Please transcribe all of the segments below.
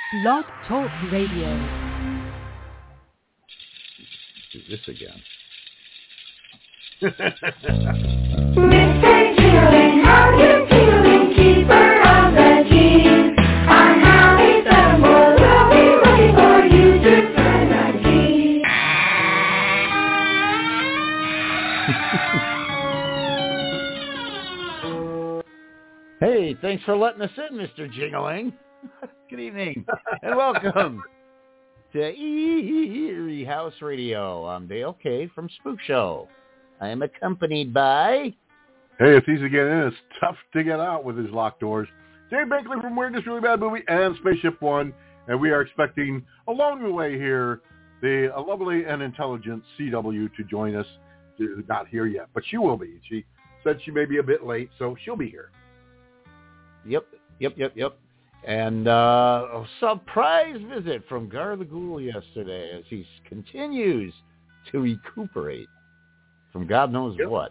Blog Talk Radio. Do this again. Mr. Chilling, how you feeling? Keeper of the keys. I'm Hallie Stumble. We'll be looking for you to turn the key. Hey, thanks for letting us in, Mr. Jingling. Good evening, and welcome to Eerie House Radio. I'm Dale K. from Spook Show. I am accompanied by... Hey, it's easy to get in. It's tough to get out with these locked doors. Dave Bankley from Weird This Really Bad Movie and Spaceship One. And we are expecting, along the way here, the lovely and intelligent CW to join us. Not here yet, but she will be. She said she may be a bit late, so she'll be here. Yep. And a surprise visit from Gar the Ghoul yesterday as he continues to recuperate from God knows what.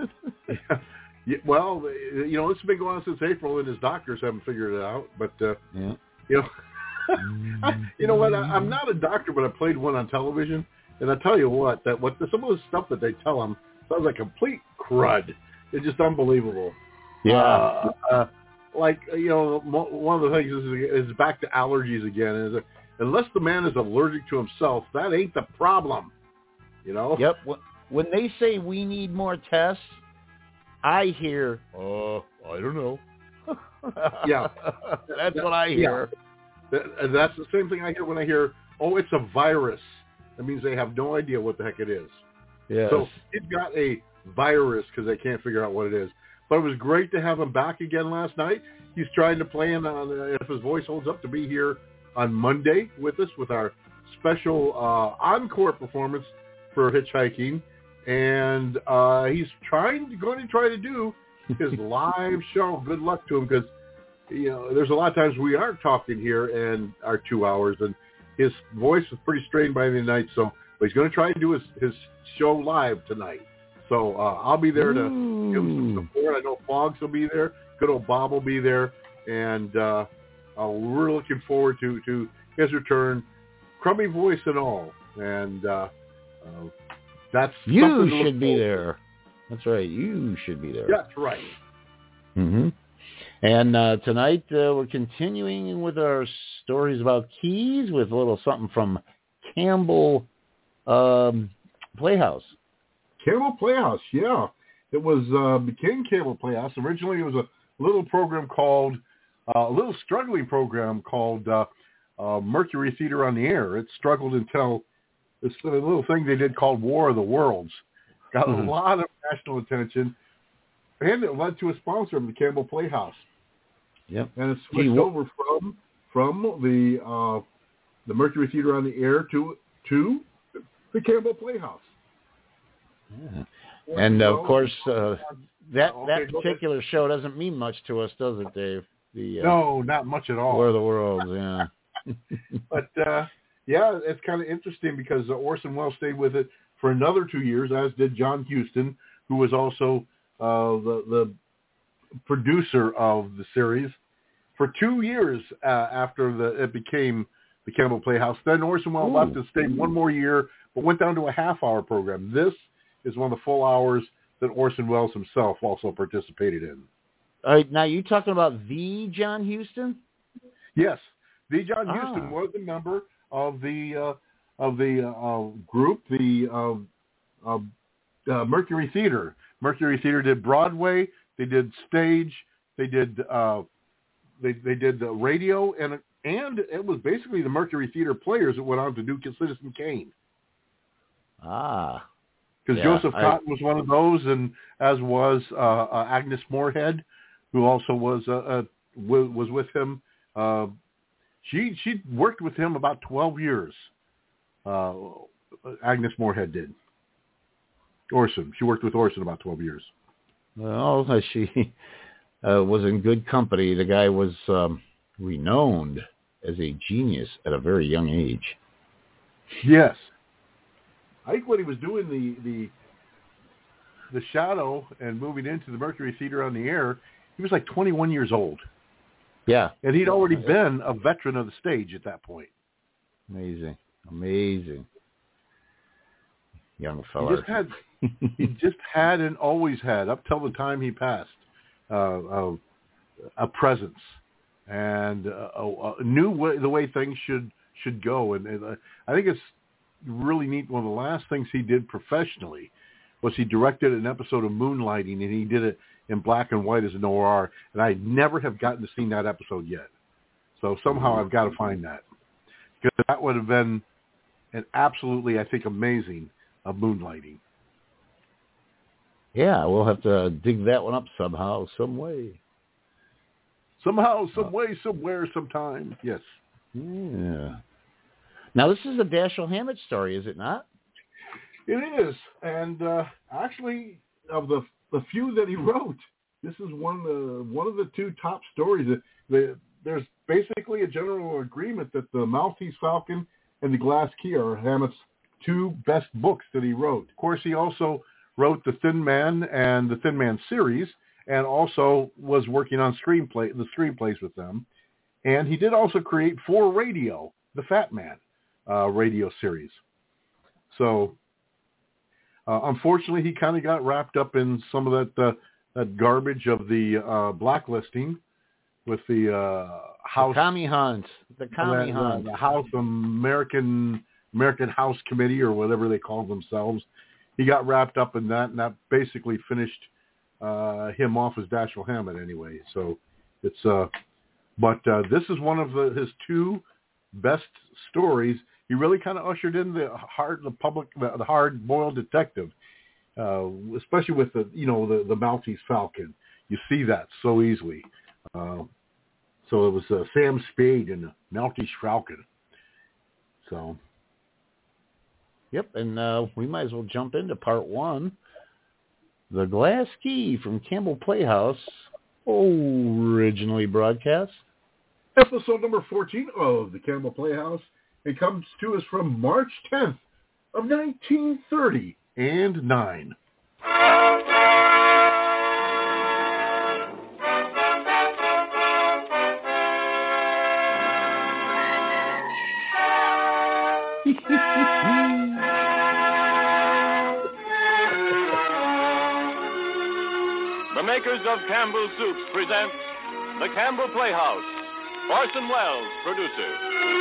Yeah, well, you know, it's been going on since April, and his doctors haven't figured it out. But, you know, you know what? I'm not a doctor, but I played one on television. And I tell you what, some of the stuff that they tell them sounds like complete crud. It's just unbelievable. Yeah. Like, you know, one of the things is back to allergies again. Unless the man is allergic to himself, that ain't the problem, you know? Yep. When they say we need more tests, I hear, I don't know. Yeah. That's what I hear. Yeah. That's the same thing I hear when I hear, it's a virus. That means they have no idea what the heck it is. Yes. So he's got a virus because they can't figure out what it is. But it was great to have him back again last night. He's trying to plan on, if his voice holds up, to be here on Monday with us with our special encore performance for Hitchhiking. And he's going to try to do his live show. Good luck to him because, you know, there's a lot of times we aren't talking here in our 2 hours. And his voice is pretty strained by the night. But he's going to try to do his show live tonight. So I'll be there to give him some support. I know Foggs will be there. Good old Bob will be there. And we're looking forward to his return, crummy voice and all. And that's you should be there. That's right. You should be there. That's right. Mm-hmm. And tonight we're continuing with our stories about keys with a little something from Campbell Playhouse. Campbell Playhouse, yeah. It became Campbell Playhouse. Originally, it was a little program called, a little struggling program called Mercury Theater on the Air. It struggled until this little thing they did called War of the Worlds. Got a lot of national attention, and it led to a sponsor of the Campbell Playhouse. Yep. And it switched over from the Mercury Theater on the Air to the Campbell Playhouse. Yeah. And of course, that particular show doesn't mean much to us, does it, Dave? No, not much at all. War of the Worlds, yeah. But yeah, it's kind of interesting because Orson Welles stayed with it for another 2 years, as did John Huston, who was also the producer of the series for 2 years after it became the Campbell Playhouse. Then Orson Welles left and stayed one more year, but went down to a half-hour program. This is one of the full hours that Orson Welles himself also participated in. All right, now you're talking about the John Huston? Yes, the John Huston was a member of the group, the Mercury Theater. Mercury Theater did Broadway, they did stage, they did the radio, and it was basically the Mercury Theater players that went on to do Citizen Kane. Because Joseph Cotton was one of those, and as was Agnes Moorehead, who also was with him. She worked with him about 12 years. Agnes Moorehead did. She worked with Orson about 12 years. Well, she was in good company. The guy was renowned as a genius at a very young age. Yes. I think when he was doing the Shadow and moving into the Mercury Theater on the Air, he was like 21 years old. Yeah. And he'd already been a veteran of the stage at that point. Amazing. Young fella. He just had and always had, up till the time he passed, a presence and knew the way things should go. And I think it's really neat. One of the last things he did professionally was he directed an episode of Moonlighting, and he did it in black and white as an OR. And I never have gotten to see that episode yet. So somehow I've got to find that, because that would have been an absolutely, I think, amazing Moonlighting. Yeah, we'll have to dig that one up somehow, some way. Somehow, some way, somewhere, sometime. Yes. Yeah. Now, this is a Dashiell Hammett story, is it not? It is. And actually, of the few that he wrote, this is one of the two top stories. There's basically a general agreement that the Maltese Falcon and the Glass Key are Hammett's two best books that he wrote. Of course, he also wrote The Thin Man and the Thin Man series, and also was working on the screenplays with them. And he did also create for radio, The Fat Man radio series. So, unfortunately, he kind of got wrapped up in some of that garbage of the blacklisting with the House... The Commie Hunt. The House American House Committee, or whatever they call themselves. He got wrapped up in that, and that basically finished him off as Dashiell Hammett anyway. So it's, but this is one of his two best stories. He really kind of ushered in the hard-boiled detective, especially with the Maltese Falcon. You see that so easily. So it was Sam Spade and the Maltese Falcon. So. Yep, and we might as well jump into part one. The Glass Key from Campbell Playhouse, originally broadcast. Episode number 14 of the Campbell Playhouse. It comes to us from March 10th of 1939. The makers of Campbell Soups present The Campbell Playhouse. Orson Welles, producer.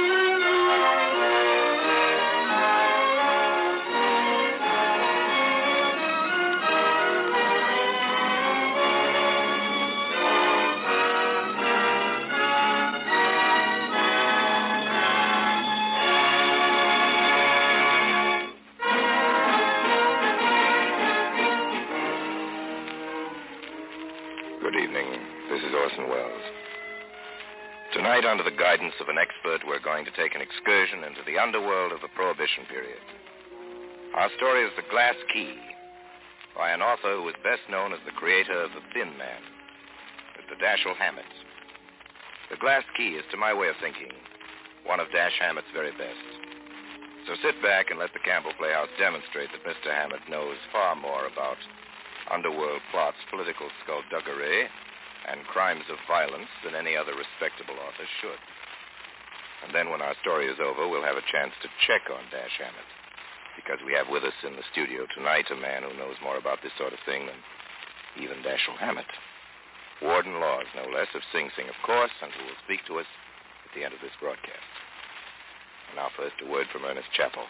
Good evening. This is Orson Welles. Tonight, under the guidance of an expert, we're going to take an excursion into the underworld of the Prohibition period. Our story is The Glass Key, by an author who is best known as the creator of The Thin Man, Mr. Dashiell Hammett. The Glass Key is, to my way of thinking, one of Dash Hammett's very best. So sit back and let the Campbell Playhouse demonstrate that Mr. Hammett knows far more about underworld plots, political skullduggery, and crimes of violence than any other respectable author should. And then when our story is over, we'll have a chance to check on Dash Hammett, because we have with us in the studio tonight a man who knows more about this sort of thing than even Dashiell Hammett. Warden Laws, no less, of Sing Sing, of course, and who will speak to us at the end of this broadcast. And now first a word from Ernest Chappell.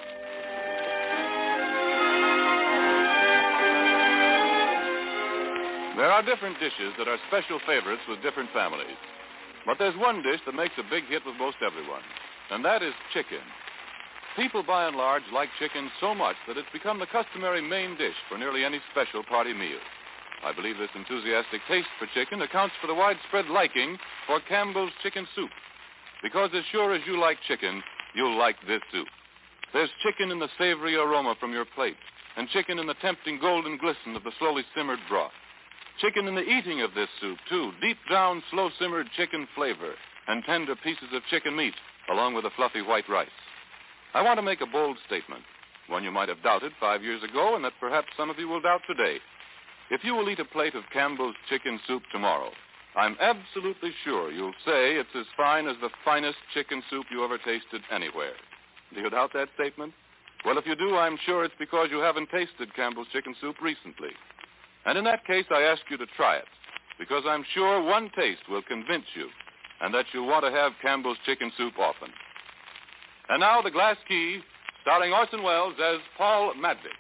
There are different dishes that are special favorites with different families. But there's one dish that makes a big hit with most everyone, and that is chicken. People, by and large, like chicken so much that it's become the customary main dish for nearly any special party meal. I believe this enthusiastic taste for chicken accounts for the widespread liking for Campbell's Chicken Soup. Because as sure as you like chicken, you'll like this soup. There's chicken in the savory aroma from your plate, and chicken in the tempting golden glisten of the slowly simmered broth. Chicken in the eating of this soup, too. Deep down, slow-simmered chicken flavor and tender pieces of chicken meat, along with a fluffy white rice. I want to make a bold statement, one you might have doubted 5 years ago and that perhaps some of you will doubt today. If you will eat a plate of Campbell's chicken soup tomorrow, I'm absolutely sure you'll say it's as fine as the finest chicken soup you ever tasted anywhere. Do you doubt that statement? Well, if you do, I'm sure it's because you haven't tasted Campbell's chicken soup recently. And in that case, I ask you to try it, because I'm sure one taste will convince you, and that you'll want to have Campbell's chicken soup often. And now, The Glass Key, starring Orson Welles as Paul Madvig.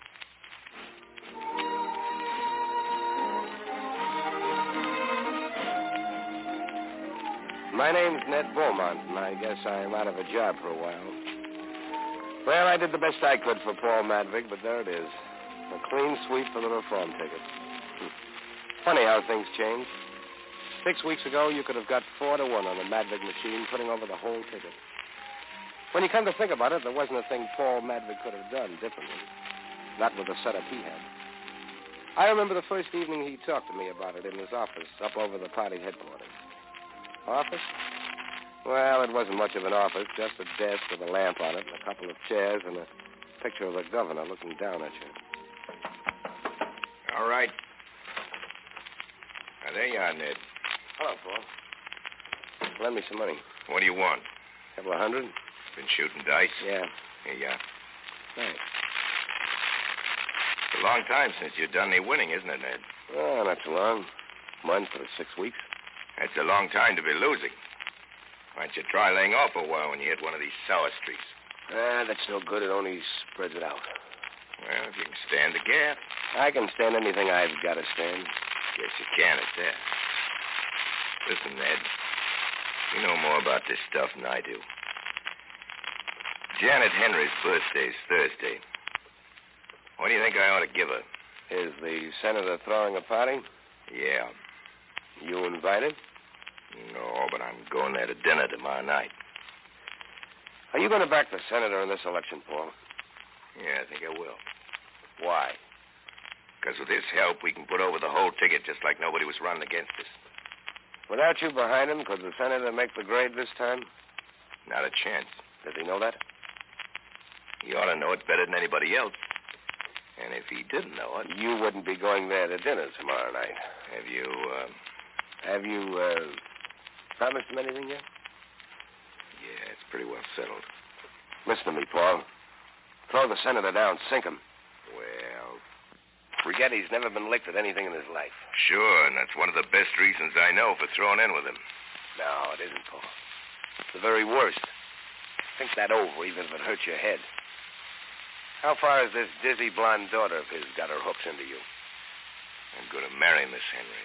My name's Ned Beaumont, and I guess I'm out of a job for a while. Well, I did the best I could for Paul Madvig, but there it is. A clean sweep for the reform ticket. Funny how things change. 6 weeks ago, you could have got 4-1 on the Madvig machine, putting over the whole ticket. When you come to think about it, there wasn't a thing Paul Madvig could have done differently. Not with the setup he had. I remember the first evening he talked to me about it in his office up over the party headquarters. Office? Well, it wasn't much of an office, just a desk with a lamp on it and a couple of chairs and a picture of the governor looking down at you. All right. Now, there you are, Ned. Hello, Paul. Lend me some money. What do you want? Couple of $100? Been shooting dice? Yeah. Here you are. Thanks. It's a long time since you've done any winning, isn't it, Ned? Oh, not too long. Month or 6 weeks. That's a long time to be losing. Why don't you try laying off a while when you hit one of these sour streaks? That's no good. It only spreads it out. Well, if you can stand the gap. I can stand anything I've got to stand. Guess you can at that. Listen, Ned. You know more about this stuff than I do. Janet Henry's birthday's Thursday. What do you think I ought to give her? Is the senator throwing a party? Yeah. You invited? No, but I'm going there to dinner tomorrow night. Are you going to back the senator in this election, Paul? Yeah, I think I will. Why? Because with this help, we can put over the whole ticket just like nobody was running against us. Without you behind him, could the senator make the grade this time? Not a chance. Does he know that? He ought to know it better than anybody else. And if he didn't know it... You wouldn't be going there to dinner tomorrow night. Have you promised him anything yet? Yeah, it's pretty well settled. Listen to me, Paul. Throw the senator down. Sink him. Well... Forget he's never been licked at anything in his life. Sure, and that's one of the best reasons I know for throwing in with him. No, it isn't, Paul. It's the very worst. Think that over, even if it hurts your head. How far has this dizzy blonde daughter of his got her hooks into you? I'm going to marry Miss Henry.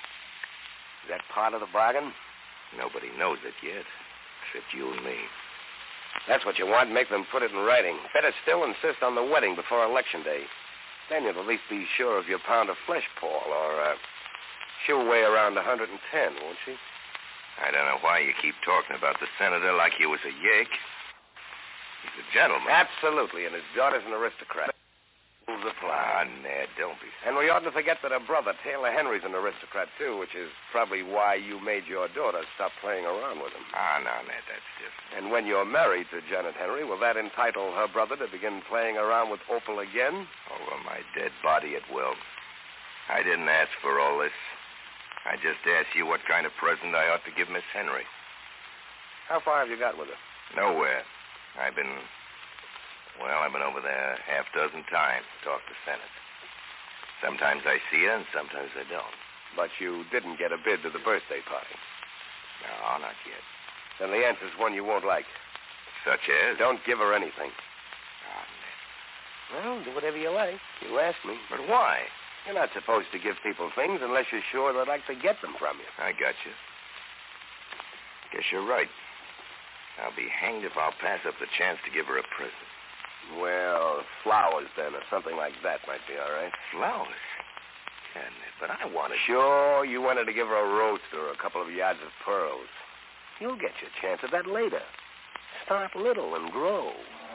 Is that part of the bargain? Nobody knows it yet, except you and me. That's what you want. Make them put it in writing. Better still, insist on the wedding before Election Day. Then you'll at least be sure of your pound of flesh, Paul, or she'll weigh around 110, won't she? I don't know why you keep talking about the senator like he was a yake. He's a gentleman. Absolutely, and his daughter's an aristocrat. Rules apply. Ah, Ned, don't be... And we oughtn't to forget that her brother, Taylor Henry's an aristocrat, too, which is probably why you made your daughter stop playing around with him. Ah, no, Ned, that's different. And when you're married to Janet Henry, will that entitle her brother to begin playing around with Opal again? Over my dead body, it will. I didn't ask for all this. I just asked you what kind of present I ought to give Miss Henry. How far have you got with her? Nowhere. I've been over there half dozen times to talk to Senate. Sometimes I see her and sometimes I don't. But you didn't get a bid to the birthday party? No, not yet. Then the answer's one you won't like. Such as? Don't give her anything. Oh, Ned. Well, do whatever you like. You asked me. But why? You're not supposed to give people things unless you're sure they'd like to get them from you. I got you. Guess you're right. I'll be hanged if I'll pass up the chance to give her a present. Well, flowers, then, or something like that might be all right. Flowers? Yeah, Ned, but I wanted... Sure, you wanted to give her a roast or a couple of yards of pearls. You'll get your chance at that later. Start little and grow.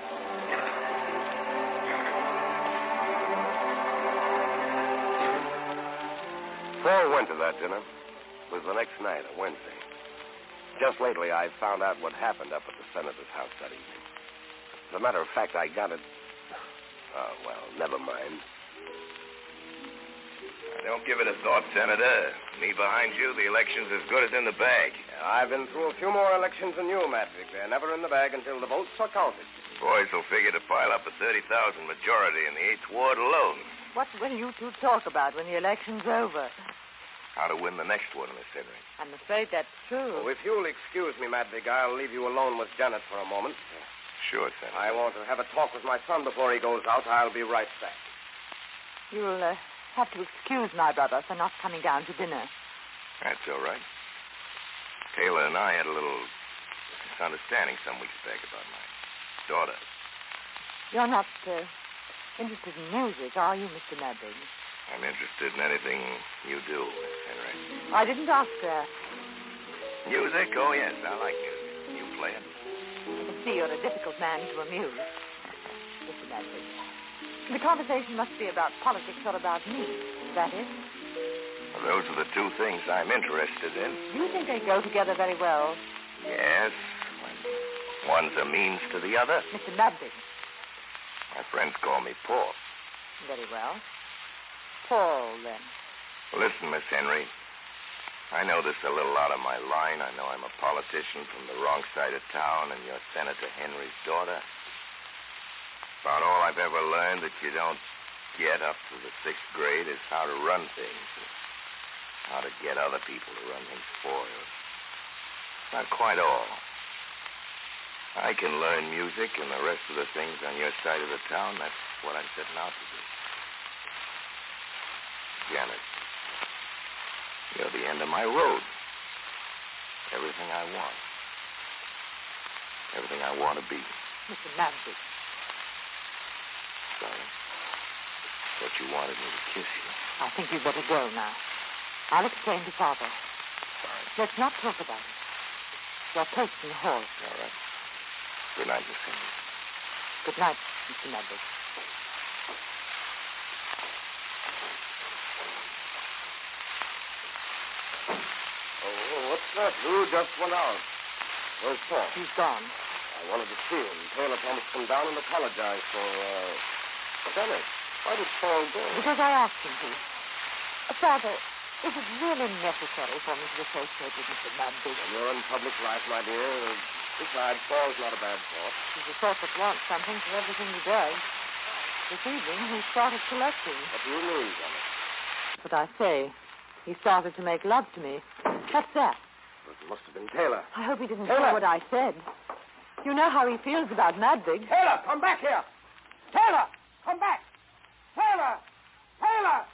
Paul went to that dinner. It was the next night, a Wednesday. Just lately, I found out what happened up at the senator's house that evening. As a matter of fact, I got it... Oh, well, never mind. Don't give it a thought, Senator. Me behind you, the election's as good as in the bag. I've been through a few more elections than you, Madvig. They're never in the bag until the votes are counted. Boys will figure to pile up a 30,000 majority in the 8th Ward alone. What will you two talk about when the election's over? How to win the next one, Miss Henry. I'm afraid that's true. Oh, if you'll excuse me, Madvig, I'll leave you alone with Janet for a moment. Sure, Senator. I want to have a talk with my son before he goes out. I'll be right back. You'll have to excuse my brother for not coming down to dinner. That's all right. Taylor and I had a little misunderstanding some weeks back about my daughter. You're not interested in music, are you, Mr. Madvig? I'm interested in anything you do, Miss Henry. I didn't ask that. Music? Oh, yes, I like music. You play it? I can see you're a difficult man to amuse. Mr. Madvig, the conversation must be about politics or about me. Is that it? Well, those are the two things I'm interested in. You think they go together very well? Yes. One's a means to the other. Mr. Madvig. My friends call me Paul. Very well. Paul, then. Listen, Miss Henry. I know this is a little out of my line. I know I'm a politician from the wrong side of town, and you're Senator Henry's daughter. About all I've ever learned that you don't get up to the 6th grade is how to run things. How to get other people to run things for you. Not quite all. I can learn music and the rest of the things on your side of the town. That's what I'm setting out to do. Janet, you're the end of my road. Everything I want. Everything I want to be. Mr. Madvig. Sorry. Thought you wanted me to kiss you. I think you'd better go now. I'll explain to Father. Fine. Let's not talk about it. Your place in the hall. All right. Good night, Miss Henry. Good night, Mr. Madvig. Oh, what's that? Who just went out? Where's Paul? He's gone. I wanted to see him. Taylor promised to come down and apologize for, Janet. Why did Paul go? Because I asked him to. Father, is it really necessary for me to associate with Mr. Madvig? When you're in public life, my dear, besides, Paul's not a bad sort. He's the sort that wants something for everything he does. This evening, he started collecting. What do you mean, Janet? That's what I say. He started to make love to me. What's that? It must have been Taylor. I hope he didn't Taylor! hear what I said. You know how he feels about Madvig. Taylor, come back here! Taylor, come back! Taylor! Taylor!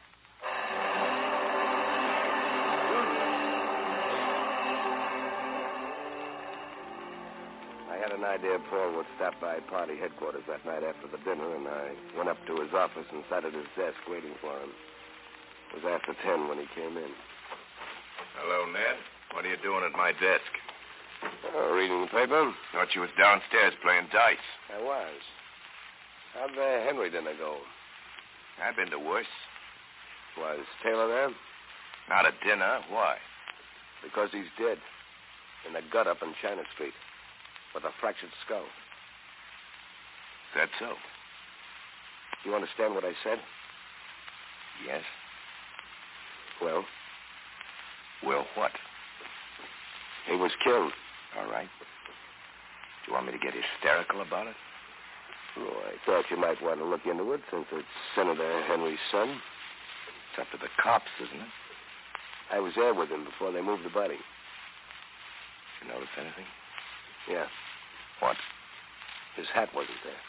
I had an idea Paul would stop by party headquarters that night after the dinner, and I went up to his office and sat at his desk waiting for him. It was after 10 when he came in. Hello, Ned. What are you doing at my desk? Reading the paper? Thought you was downstairs playing dice. I was. How'd the Henry dinner go? I've been to worse. Was Taylor there? Not a dinner. Why? Because he's dead. In the gut up in China Street. With a fractured skull. Is that so? You understand what I said? Yes. Well? Well, what? He was killed. All right. Do you want me to get hysterical about it? Oh, I thought you might want to look into it since it's Senator Henry's son. It's up to the cops, isn't it? I was there with him before they moved the body. Did you notice anything? Yeah. What? His hat wasn't there.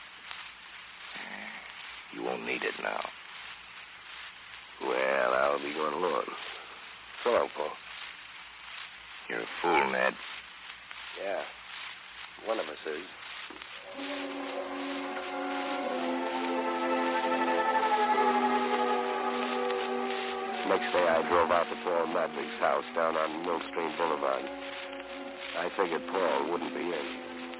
You won't need it now. Well, I'll be going along. So long, Paul. You're a fool, Ned. Yeah. One of us is. Next day, I drove out to Paul Madvig's house down on Millstream Boulevard. I figured Paul wouldn't be in.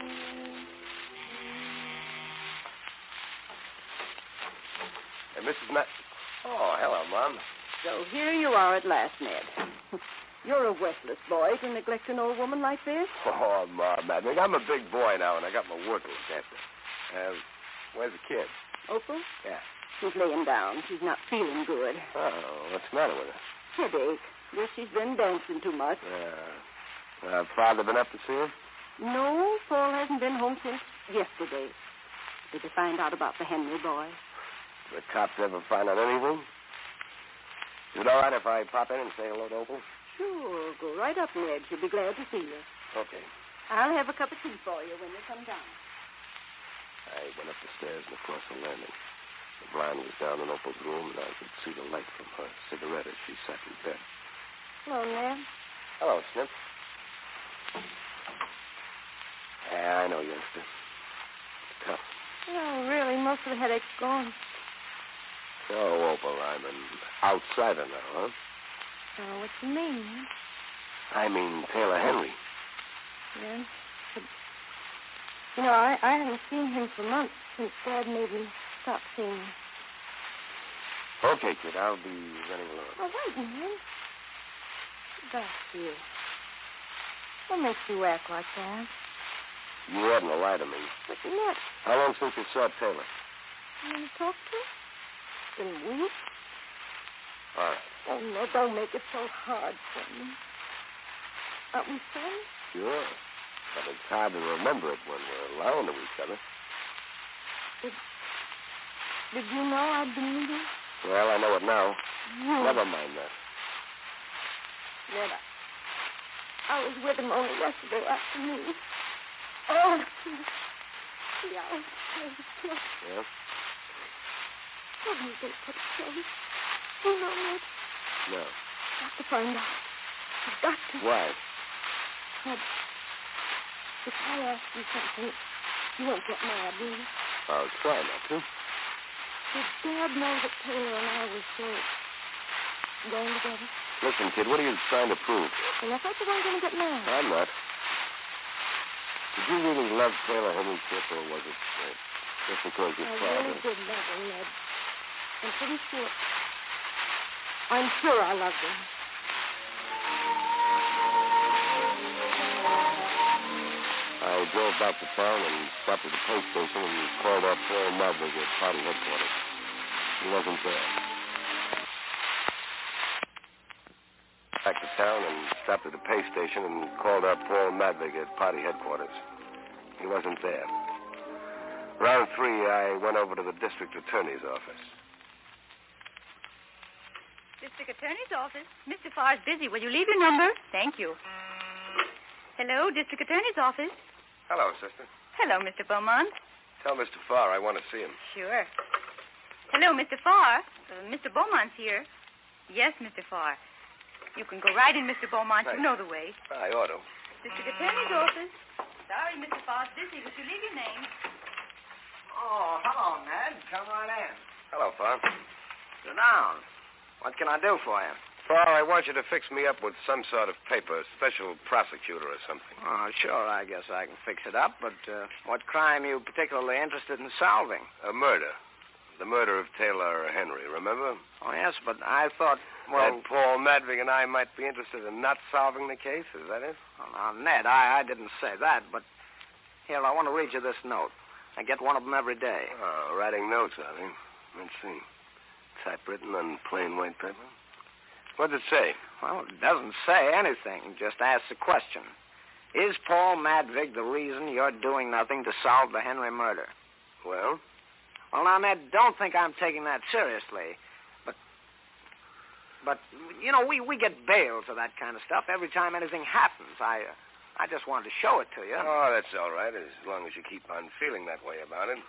Hey, Mrs. Oh, hello, Mom. So here you are at last, Ned. You're a worthless boy to neglect an old woman like this. Oh, Mom, Madvig, I'm a big boy now, and I got my work to look after. Where's the kid? Opal? Yeah. She's laying down. She's not feeling good. Oh, what's the matter with her? Headache. Guess she's been dancing too much. Father been up to see her? No, Paul hasn't been home since yesterday. Did they find out about the Henry boy? The cops ever find out anything? Is it all right if I pop in and say hello to Opal? Sure. Go right up, Ned. She'll be glad to see you. Okay. I'll have a cup of tea for you when you come down. I went up the stairs and across the landing. The blind was down in Opal's room, and I could see the light from her cigarette as she sat in bed. Hello, Ned. Hello, Snip. Yeah, I know, youngster. It's tough. No, really, most of the headache's gone. So, Opal, I'm an outsider now, huh? Oh, what you mean, Ned? I mean Taylor Henry. Yeah. But, you know, I haven't seen him for months since Dad made me stop seeing him. Okay, kid, I'll be running along. Oh, wait, Ned. Back to you. What makes you act like that? You oughtn't to lie to me. But, Ned, How long since you saw Taylor? you want to talk to him? Been weeks? All right. Oh, no, don't make it so hard for me. Aren't we friends? Sure. But it's hard to remember it when we're alone to each other. Did you know I'd been leaving? Well, I know it now. No. Never mind that. Ned, I was with him only yesterday afternoon. Oh, see, I was killed. Yeah? What do you think could have killed him? You know, Ned, No. got to find out. You've got to. Why? Ned, if I ask you something, you won't get mad, will you? I'll try not to. Did Dad know that Taylor and I were still going together? Listen, kid, what are you trying to prove? And I thought you weren't going to get mad. I'm not. Did you really love Taylor Henry, Chip, or was it just because your I father... really did love him, Ned. I'm pretty sure. I'm sure I loved him. I drove back to town and stopped at the police station and called up Paul Madvig at party headquarters. He wasn't there. Back to town and stopped at the pay station and called up Paul Madvig at party headquarters. He wasn't there. Around 3, I went over to the district attorney's office. District Attorney's office. Mr. Farr's busy. Will you leave your number? Thank you. Hello, District Attorney's office. Hello, sister. Hello, Mr. Beaumont. Tell Mr. Farr I want to see him. Sure. Hello, Mr. Farr. Mr. Beaumont's here. Yes, Mr. Farr. You can go right in, Mr. Beaumont. Thanks. You know the way. I ought to. District Attorney's office. Sorry, Mr. Farr's busy. Would you leave your name? Oh, hello, Ned. Come right in. Hello, Farr. Sit down. What can I do for you? Farr, I want you to fix me up with some sort of paper, special prosecutor or something. Oh, sure, I guess I can fix it up, but what crime are you particularly interested in solving? A murder. The murder of Taylor Henry, remember? Oh, yes, but I thought, well... That Paul Madvig and I might be interested in not solving the case, is that it? Oh, now, Ned, I didn't say that, but... Here, I want to read you this note. I get one of them every day. Oh, writing notes, are they? Let's see. Typewritten on plain white paper. What does it say? Well, it doesn't say anything. It just asks a question. Is Paul Madvig the reason you're doing nothing to solve the Henry murder? Well? Well, now, Ned, don't think I'm taking that seriously. But you know, we get bails of that kind of stuff every time anything happens. I just wanted to show it to you. Oh, that's all right, as long as you keep on feeling that way about it.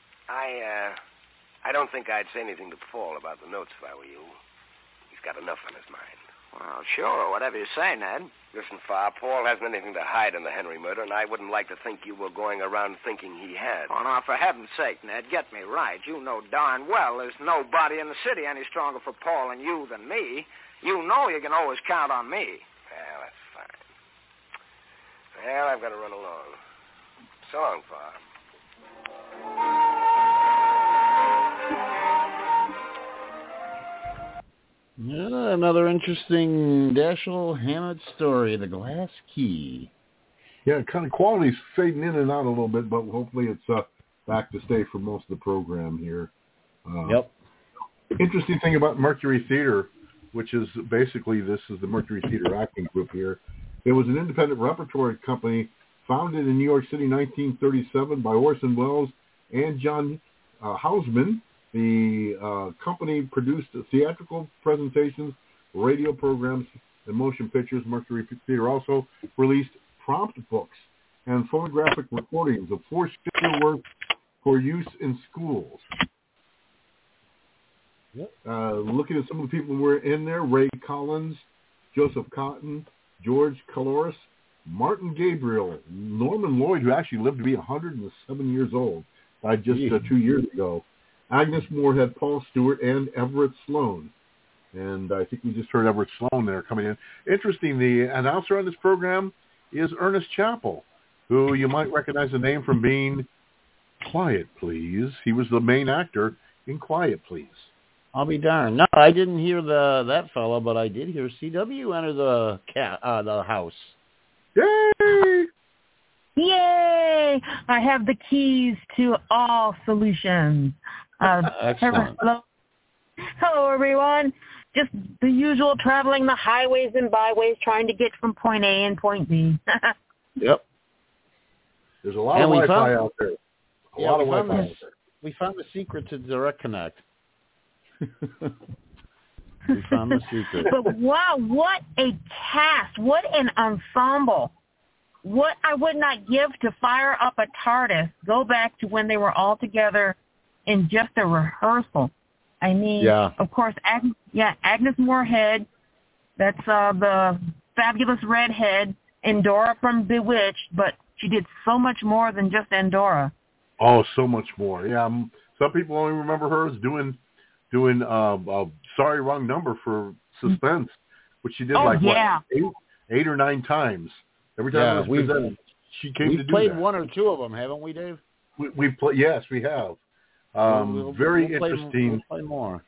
I don't think I'd say anything to Paul about the notes if I were you. He's got enough on his mind. Well, sure, whatever you say, Ned. Listen, Farr, Paul hasn't anything to hide in the Henry murder, and I wouldn't like to think you were going around thinking he had. Oh, now, for heaven's sake, Ned, get me right. You know darn well there's nobody in the city any stronger for Paul and you than me. You know you can always count on me. Well, that's fine. Well, I've got to run along. So long, Farr. Yeah, another interesting Dashiell Hammett story, The Glass Key. Yeah, kind of quality's fading in and out a little bit, but hopefully it's back to stay for most of the program here. Yep. Interesting thing about Mercury Theater, which is basically this is the Mercury Theater acting group here. It was an independent repertory company founded in New York City in 1937 by Orson Welles and John Houseman. The company produced theatrical presentations, radio programs, and motion pictures. Mercury Theater also released prompt books and photographic recordings of forced Shakespeare works for use in schools. Yep. Looking at some of the people who were in there, Ray Collins, Joseph Cotton, George Coulouris, Martin Gabriel, Norman Lloyd, who actually lived to be 107 years old, died just 2 years ago, Agnes Moorehead, Paul Stewart, and Everett Sloan. And I think we just heard Everett Sloan there coming in. Interesting, the announcer on this program is Ernest Chappell, who you might recognize the name from being Quiet Please. He was the main actor in Quiet Please. I'll be darned. No, I didn't hear that fellow, but I did hear CW enter the house. Yay! Yay! I have the keys to all solutions. Excellent. Hello, everyone. Just the usual traveling the highways and byways trying to get from point A and point B. Yep. There's a lot of Wi-Fi out there. A lot of Wi-Fi out there. We found the secret to Direct Connect. We found the secret. But wow, what a cast. What an ensemble. What I would not give to fire up a TARDIS, go back to when they were all together in just a rehearsal. I mean, of course, Agnes Moorehead, that's the fabulous redhead, Endora from Bewitched, but she did so much more than just Endora. Oh, so much more. Yeah, some people only remember her as doing Sorry, Wrong Number for Suspense, which she did what, 8 or 9 times. Every time it was presented, she came to do that. We've played one or two of them, haven't we, Dave? We've played. Yes, we have. Very interesting. We'll play more.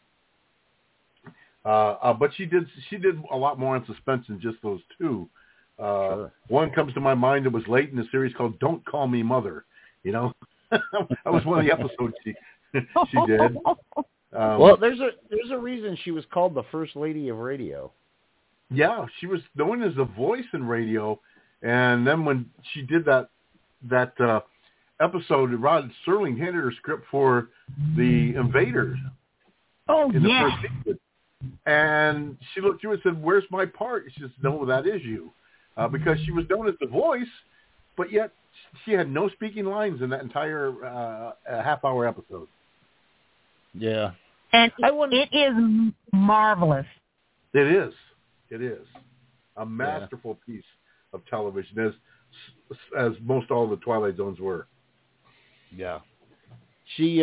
But she did a lot more on Suspense than just those two. Sure. One comes to my mind that was late in the series called "Don't Call Me Mother." You know, that was one of the episodes she did. Well, there's a reason she was called the First Lady of Radio. Yeah, she was known as the voice in radio, and then when she did that episode, Rod Serling handed her script for The Invaders. Oh, in the first season. And she looked through and said, "Where's my part?" She said, "No, that is you," because she was known as the voice, but yet she had no speaking lines in that entire half-hour episode. Yeah. And it is marvelous. It is. It is. A masterful piece of television, as most all the Twilight Zones were. Yeah. She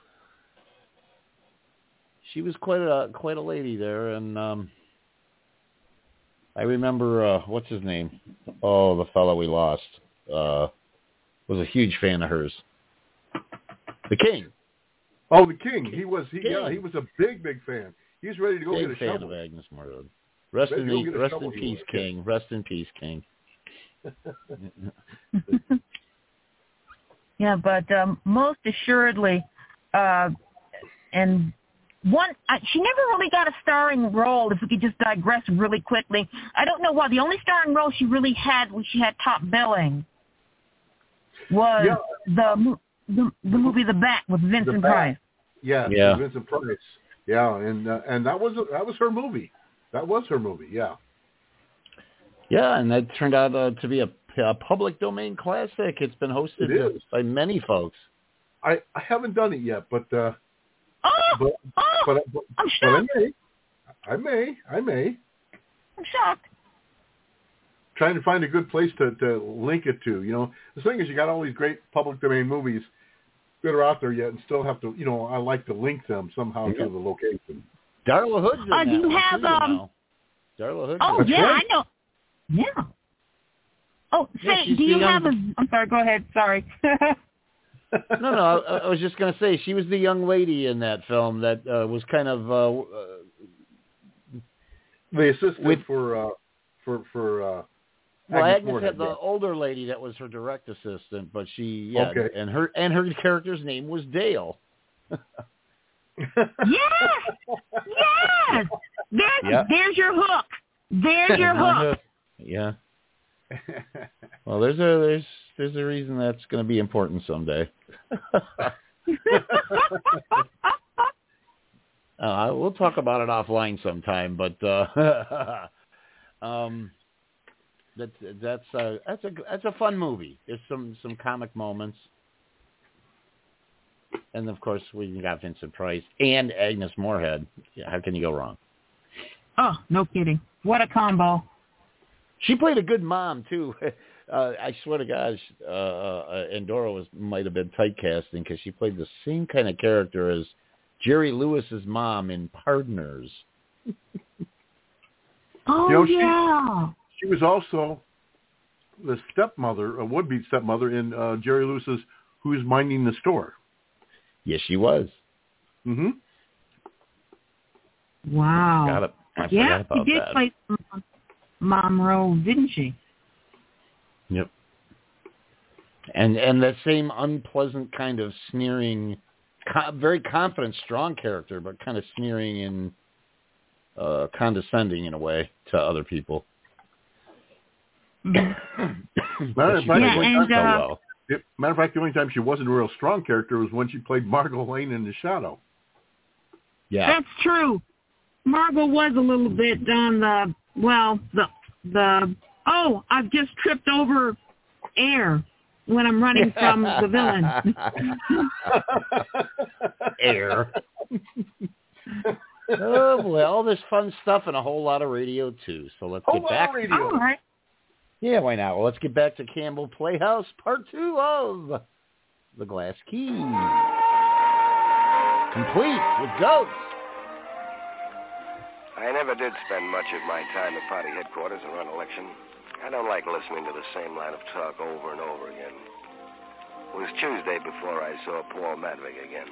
was quite a lady there, and I remember what's his name? Oh, the fellow we lost. Was a huge fan of hers. The King. Oh, the King. He was a big fan. He's ready to go get a shovel. Big fan of Agnes Moorehead. Rest in peace, King. Rest in peace, King. Yeah, but most assuredly, and she never really got a starring role. If we could just digress really quickly, I don't know why. The only starring role she really had when she had top billing was the movie The Bat with Vincent Price. Yeah, Vincent Price. Yeah, and that was her movie. That was her movie. Yeah. Yeah, and that turned out to be a public domain classic. It's been hosted by many folks. I haven't done it yet, but I'm shocked. I may. I'm shocked. Trying to find a good place to link it to. You know, the thing is, you got all these great public domain movies that are out there yet, and still have to. You know, I like to link them somehow to the location. Darla Hood's in do you have Darla Hood. Oh yeah, I know. Yeah. Oh, say, do you have I'm sorry. Go ahead. Sorry. No. I was just going to say she was the young lady in that film that was kind of the assistant for. Well, Agnes had the older lady that was her direct assistant, but and her character's name was Dale. Yes. There's your hook. There's your hook. Yeah. Well, there's a reason that's going to be important someday. We'll talk about it offline sometime, but that's a fun movie. There's some comic moments, and of course we got Vincent Price and Agnes Moorehead. Yeah, how can you go wrong? Oh, no kidding! What a combo! She played a good mom too. I swear to gosh, Andorra might have been typecasting because she played the same kind of character as Jerry Lewis's mom in Partners. Oh, yeah. She was also the stepmother, a would-be stepmother in Jerry Lewis's Who's Minding the Store. Yes, she was. Mm-hmm. Wow. I forgot about she did that. play Mom role, didn't she? Yep. And that same unpleasant kind of sneering, very confident, strong character, but kind of sneering and condescending in a way to other people. Matter of fact, the only time she wasn't a real strong character was when she played Margot Lane in The Shadow. Yeah, that's true. Margot was a little bit on the I've just tripped over air when I'm running from the villain. Air. Oh boy, all this fun stuff and a whole lot of radio too. So let's get back. All right. Yeah, why not? Well, let's get back to Campbell Playhouse, Part 2 of The Glass Key. Complete with goats. I never did spend much of my time at party headquarters around election. I don't like listening to the same line of talk over and over again. It was Tuesday before I saw Paul Madvig again.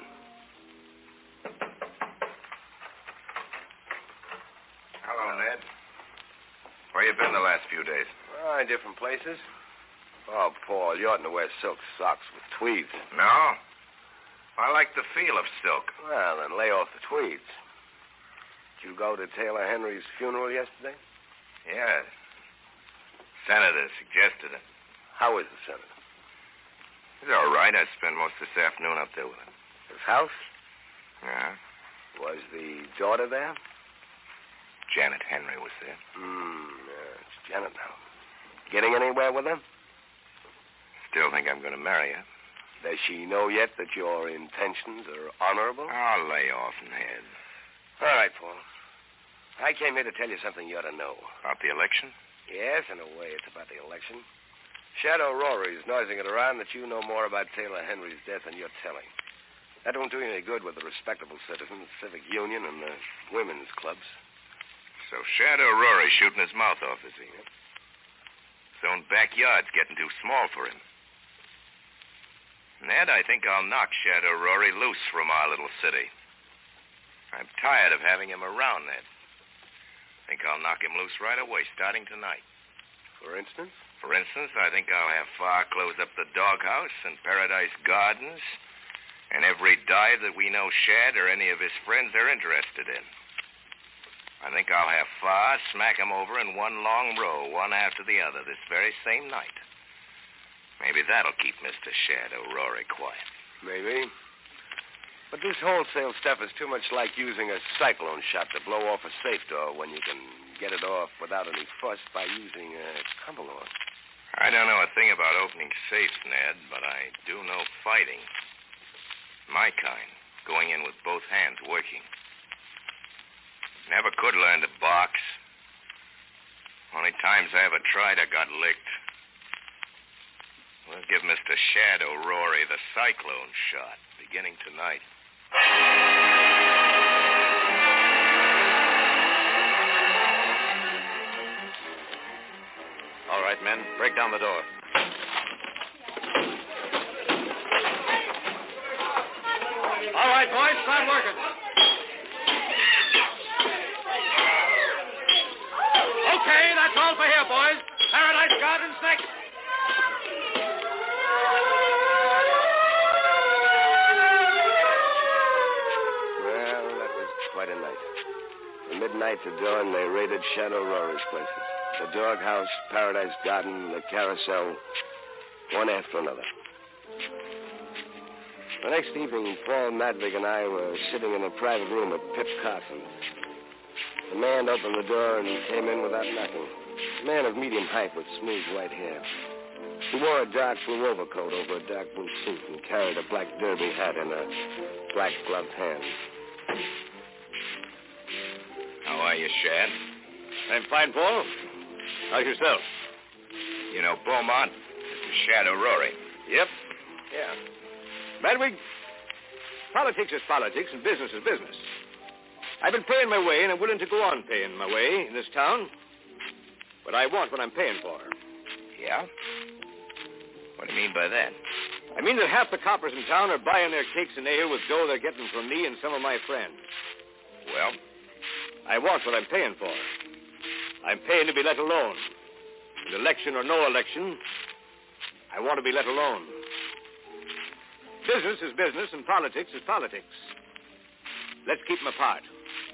Hello, Ned. Where you been the last few days? In different places. Oh, Paul, you oughtn't to wear silk socks with tweeds. No. I like the feel of silk. Well, then lay off the tweeds. Did you go to Taylor Henry's funeral yesterday? Yes. Senator suggested it. How is the senator? He's all right. I spent most this afternoon up there with him. His house? Yeah. Was the daughter there? Janet Henry was there. Yeah, it's Janet now. Getting anywhere with her? Still think I'm going to marry her. Does she know yet that your intentions are honorable? I'll lay off, Ned. All right, Paul. I came here to tell you something you ought to know. About the election? Yes, in a way, it's about the election. Shadow Rory's noising it around that you know more about Taylor Henry's death than you're telling. That won't do you any good with the respectable citizens, Civic Union, and the women's clubs. So Shadow Rory's shooting his mouth off, is he? His own backyard's getting too small for him. Ned, I think I'll knock Shadow Rory loose from our little city. I'm tired of having him around, Ned. I think I'll knock him loose right away, starting tonight. For instance? For instance, I think I'll have Farr close up the doghouse and Paradise Gardens and every dive that we know Shad or any of his friends are interested in. I think I'll have Farr smack him over in one long row, one after the other, this very same night. Maybe that'll keep Mr. Shadow Rory quiet. Maybe. But this wholesale stuff is too much like using a cyclone shot to blow off a safe door when you can get it off without any fuss by using a cumberlord. I don't know a thing about opening safes, Ned, but I do know fighting. My kind, going in with both hands working. Never could learn to box. Only times I ever tried, I got licked. We'll give Mr. Shadow Rory the cyclone shot, beginning tonight. All right, men, break down the door. All right, boys, start working. Okay, that's all for here, boys. Paradise Gardens next. night to dawn, they raided Shadow Rory's places. The doghouse, Paradise Garden, the carousel, one after another. The next evening, Paul Madvig and I were sitting in a private room at Pip Carson's. The man opened the door and came in without knocking. A man of medium height with smooth white hair. He wore a dark blue overcoat over a dark blue suit and carried a black derby hat in a black gloved hand. How are you, Shad? I'm fine, Paul. How's yourself? You know Beaumont? Mr. Shadow Rory. Yep. Yeah. Madwig, politics is politics and business is business. I've been paying my way and I'm willing to go on paying my way in this town. But I want what I'm paying for. Yeah? What do you mean by that? I mean that half the coppers in town are buying their cakes and ale with dough they're getting from me and some of my friends. Well? I want what I'm paying for. I'm paying to be let alone. With election or no election, I want to be let alone. Business is business and politics is politics. Let's keep them apart.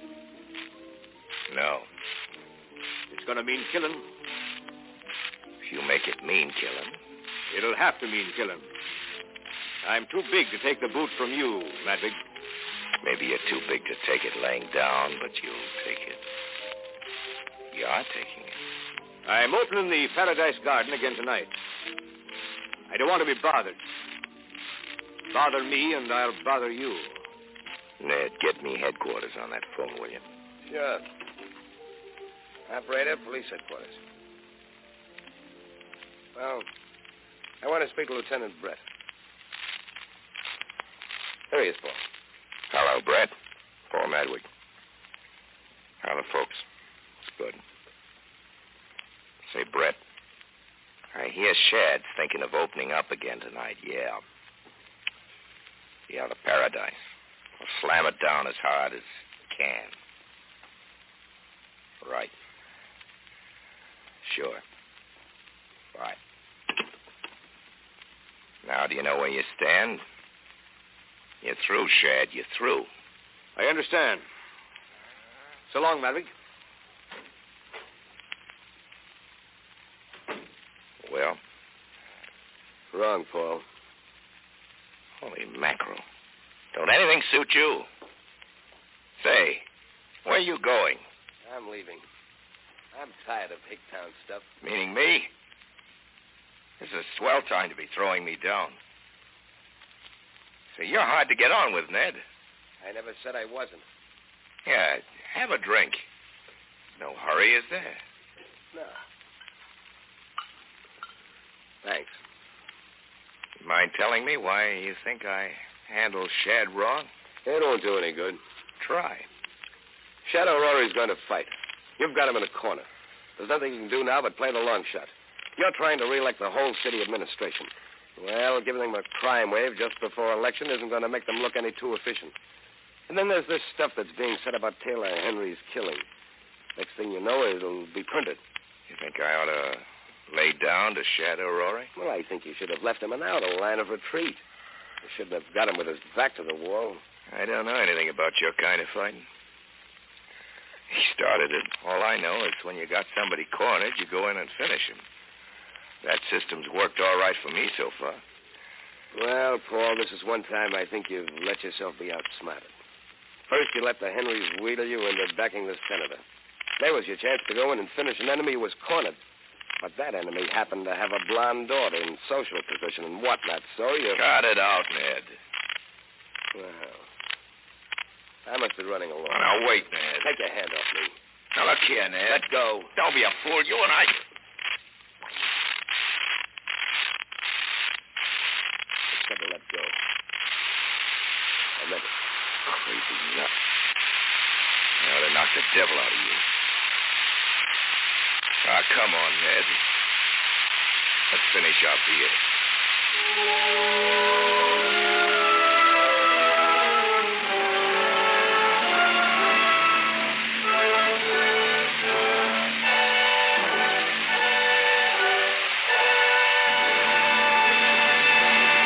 No. It's going to mean killing. If you make it mean killing. It'll have to mean killing. I'm too big to take the boot from you, Madvig. Maybe you're too big to take it laying down, but you'll take it. You are taking it. I'm opening the Paradise Garden again tonight. I don't want to be bothered. Bother me and I'll bother you. Ned, get me headquarters on that phone, will you? Sure. Operator, police headquarters. Well, I want to speak to Lieutenant Brett. Here he is, Paul. Hello, Brett. Paul Madwig. How are the folks? It's good. Say, Brett, I hear Shad's thinking of opening up again tonight, yeah. Yeah, the Paradise. We'll slam it down as hard as can. Right. Sure. Right. Now, do you know where you stand? You're through, Shad. You're through. I understand. So long, Madvig. Well? Wrong, Paul. Holy mackerel. Don't anything suit you? Say, where are you going? I'm leaving. I'm tired of Hicktown stuff. Meaning me? This is a swell time to be throwing me down. Say, you're hard to get on with, Ned. I never said I wasn't. Yeah, have a drink. No hurry, is there? No. Thanks. You mind telling me why you think I handled Shad wrong? It won't do any good. Try. Shadow Rory's going to fight. You've got him in a corner. There's nothing you can do now but play the long shot. You're trying to reelect the whole city administration. Well, giving them a crime wave just before election isn't going to make them look any too efficient. And then there's this stuff that's being said about Taylor Henry's killing. Next thing you know, it'll be printed. You think I ought to lay down to Shadow Rory? Well, I think you should have left him an out, a line of retreat. You shouldn't have got him with his back to the wall. I don't know anything about your kind of fighting. He started it. All I know is when you got somebody cornered, you go in and finish him. That system's worked all right for me so far. Well, Paul, this is one time I think you've let yourself be outsmarted. First, you let the Henrys wheedle you into backing the senator. There was your chance to go in and finish an enemy who was cornered. But that enemy happened to have a blonde daughter in social position and whatnot, so you... Cut it out, Ned. Well, I must be running along. Oh, now, wait, Ned. Take your hand off me. Now, look here, Ned. Let go. Don't be a fool. You and I... Except to let go. I meant it. Crazy nut. I ought to knock the devil out of you. Ah, come on, Ned. Let's finish our beer.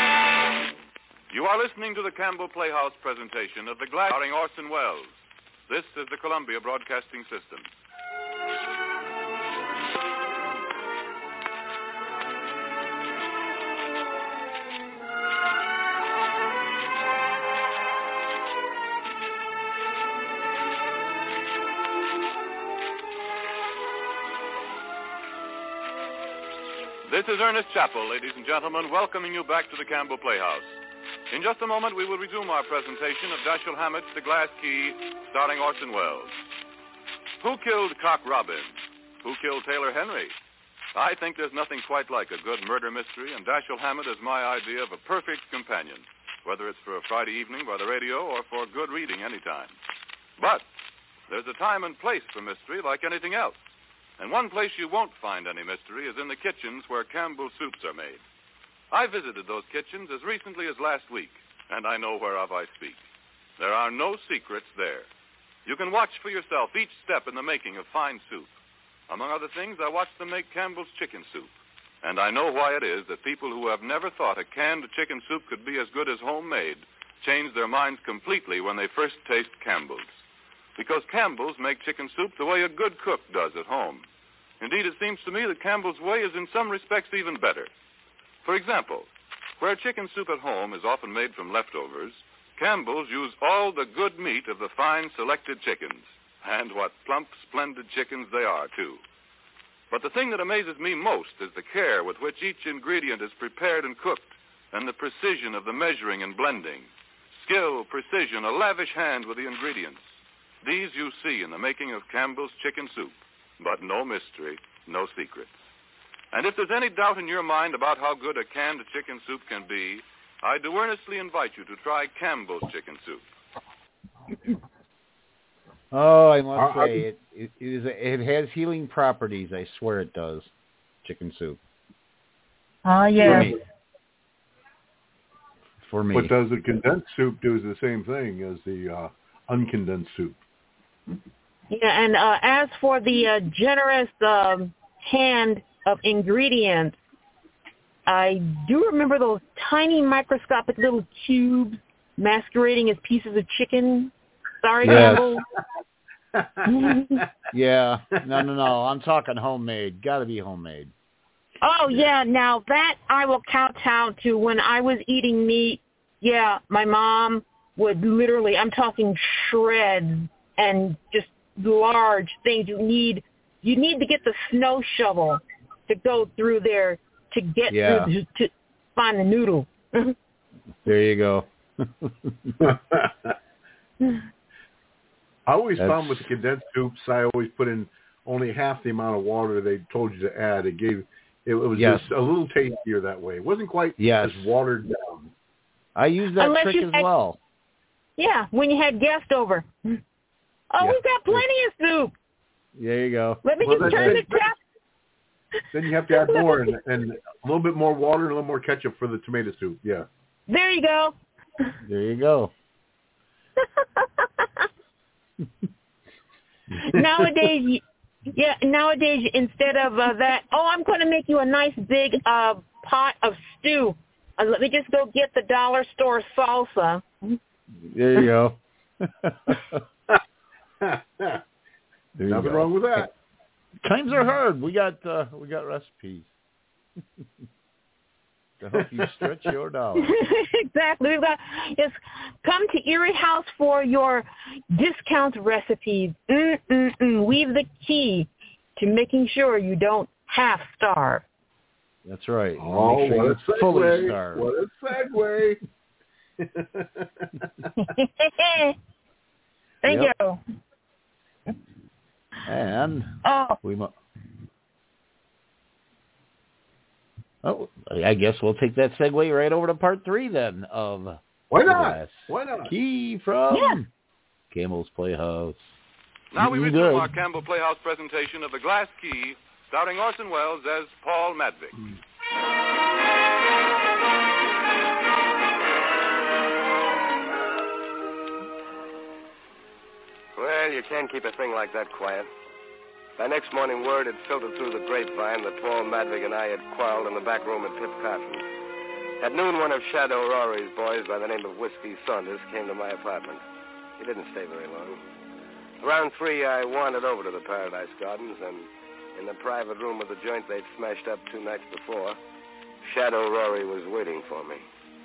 You are listening to the Campbell Playhouse presentation of The Glass, starring Orson Welles. This is the Columbia Broadcasting System. This is Ernest Chappell, ladies and gentlemen, welcoming you back to the Campbell Playhouse. In just a moment, we will resume our presentation of Dashiell Hammett's The Glass Key, starring Orson Welles. Who killed Cock Robin? Who killed Taylor Henry? I think there's nothing quite like a good murder mystery, and Dashiell Hammett is my idea of a perfect companion, whether it's for a Friday evening by the radio or for good reading anytime. But there's a time and place for mystery like anything else. And one place you won't find any mystery is in the kitchens where Campbell's soups are made. I visited those kitchens as recently as last week, and I know whereof I speak. There are no secrets there. You can watch for yourself each step in the making of fine soup. Among other things, I watched them make Campbell's chicken soup. And I know why it is that people who have never thought a canned chicken soup could be as good as homemade change their minds completely when they first taste Campbell's. Because Campbell's make chicken soup the way a good cook does at home. Indeed, it seems to me that Campbell's way is in some respects even better. For example, where chicken soup at home is often made from leftovers, Campbell's use all the good meat of the fine selected chickens. And what plump, splendid chickens they are, too. But the thing that amazes me most is the care with which each ingredient is prepared and cooked, and the precision of the measuring and blending. Skill, precision, a lavish hand with the ingredients. These you see in the making of Campbell's chicken soup. But no mystery, no secrets. And if there's any doubt in your mind about how good a canned chicken soup can be, I do earnestly invite you to try Campbell's chicken soup. Oh, I must say, it has healing properties. I swear it does. Chicken soup. Oh, yeah. For me. But does the condensed soup do the same thing as the uncondensed soup? Yeah, and as for the generous hand of ingredients, I do remember those tiny microscopic little cubes masquerading as pieces of chicken. Sorry, yes. Campbell. Yeah. No. I'm talking homemade. Got to be homemade. Oh, yeah. Now, that I will kowtow to. When I was eating meat, yeah, my mom would literally, I'm talking shreds and just large things. You need to get the snow shovel to go through there to get through to find the noodle. There you go. I always found with the condensed soups, I always put in only half the amount of water they told you to add. It was just a little tastier that way. It wasn't quite as watered down. I use that trick as well. Yeah, when you had guests over. Oh, we've got plenty of soup. There you go. Let me just turn the tap. Then you have to add more and a little bit more water and a little more ketchup for the tomato soup. Yeah. There you go. There you go. Nowadays, instead of that, I'm going to make you a nice big pot of stew. Let me just go get the dollar store salsa. There you go. Nothing wrong with that. Times are hard. We got recipes to help you stretch your dollar. Exactly. We've got just come to Erie House for your discount recipes. We've the key to making sure you don't half starve. That's right. Oh, make sure what a fully segue! starve. What a segue! Thank you. And I guess we'll take that segue right over to part 3 then of Why not? Key from Campbell's Playhouse. Now we resume our Campbell Playhouse presentation of The Glass Key, starring Orson Welles as Paul Madvig. Well, you can't keep a thing like that quiet. By next morning, word had filtered through the grapevine that Paul Madvig and I had quarreled in the back room at Pip Cotton's. At noon, one of Shadow Rory's boys by the name of Whiskey Saunders came to my apartment. He didn't stay very long. Around 3, I wandered over to the Paradise Gardens, and in the private room of the joint they'd smashed up 2 nights before, Shadow Rory was waiting for me.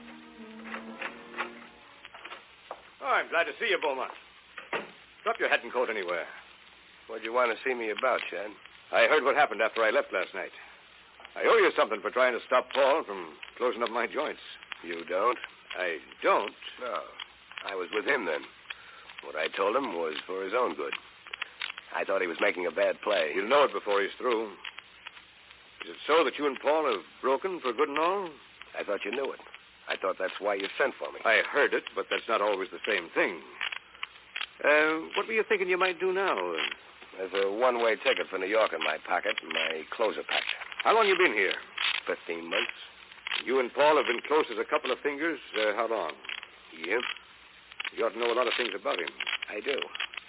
Oh, I'm glad to see you, Beaumont. Drop your hat and coat anywhere. What'd you want to see me about, Shad? I heard what happened after I left last night. I owe you something for trying to stop Paul from closing up my joints. You don't? I don't? No. I was with him then. What I told him was for his own good. I thought he was making a bad play. He'll know it before he's through. Is it so that you and Paul have broken for good and all? I thought you knew it. I thought that's why you sent for me. I heard it, but that's not always the same thing. What were you thinking you might do now? There's a one-way ticket for New York in my pocket and my closer pack. How long you been here? 15 months. You and Paul have been close as a couple of fingers. How long? Yep. You ought to know a lot of things about him. I do.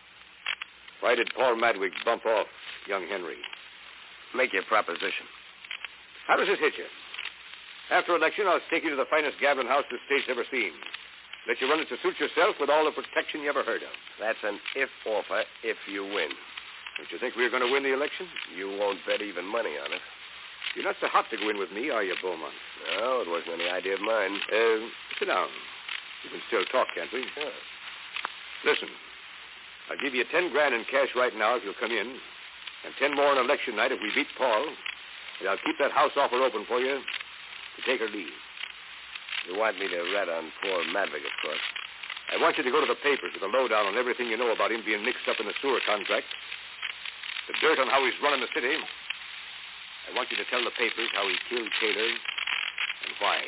Why did Paul Madwig bump off young Henry? Make your proposition. How does this hit you? After election, I'll take you to the finest gambling house the state's ever seen. Let you run it to suit yourself with all the protection you ever heard of. That's an if offer if you win. Don't you think we're going to win the election? You won't bet even money on it. You're not so hot to go in with me, are you, Beaumont? No, it wasn't any idea of mine. Sit down. We can still talk, can't we? Sure. Listen, I'll give you 10 grand in cash right now if you'll come in, and 10 more on election night if we beat Paul. And I'll keep that house offer open for you to take or leave. You want me to rat on poor Madvig, of course. I want you to go to the papers with a lowdown on everything you know about him being mixed up in the sewer contract, the dirt on how he's running the city. I want you to tell the papers how he killed Taylor and why.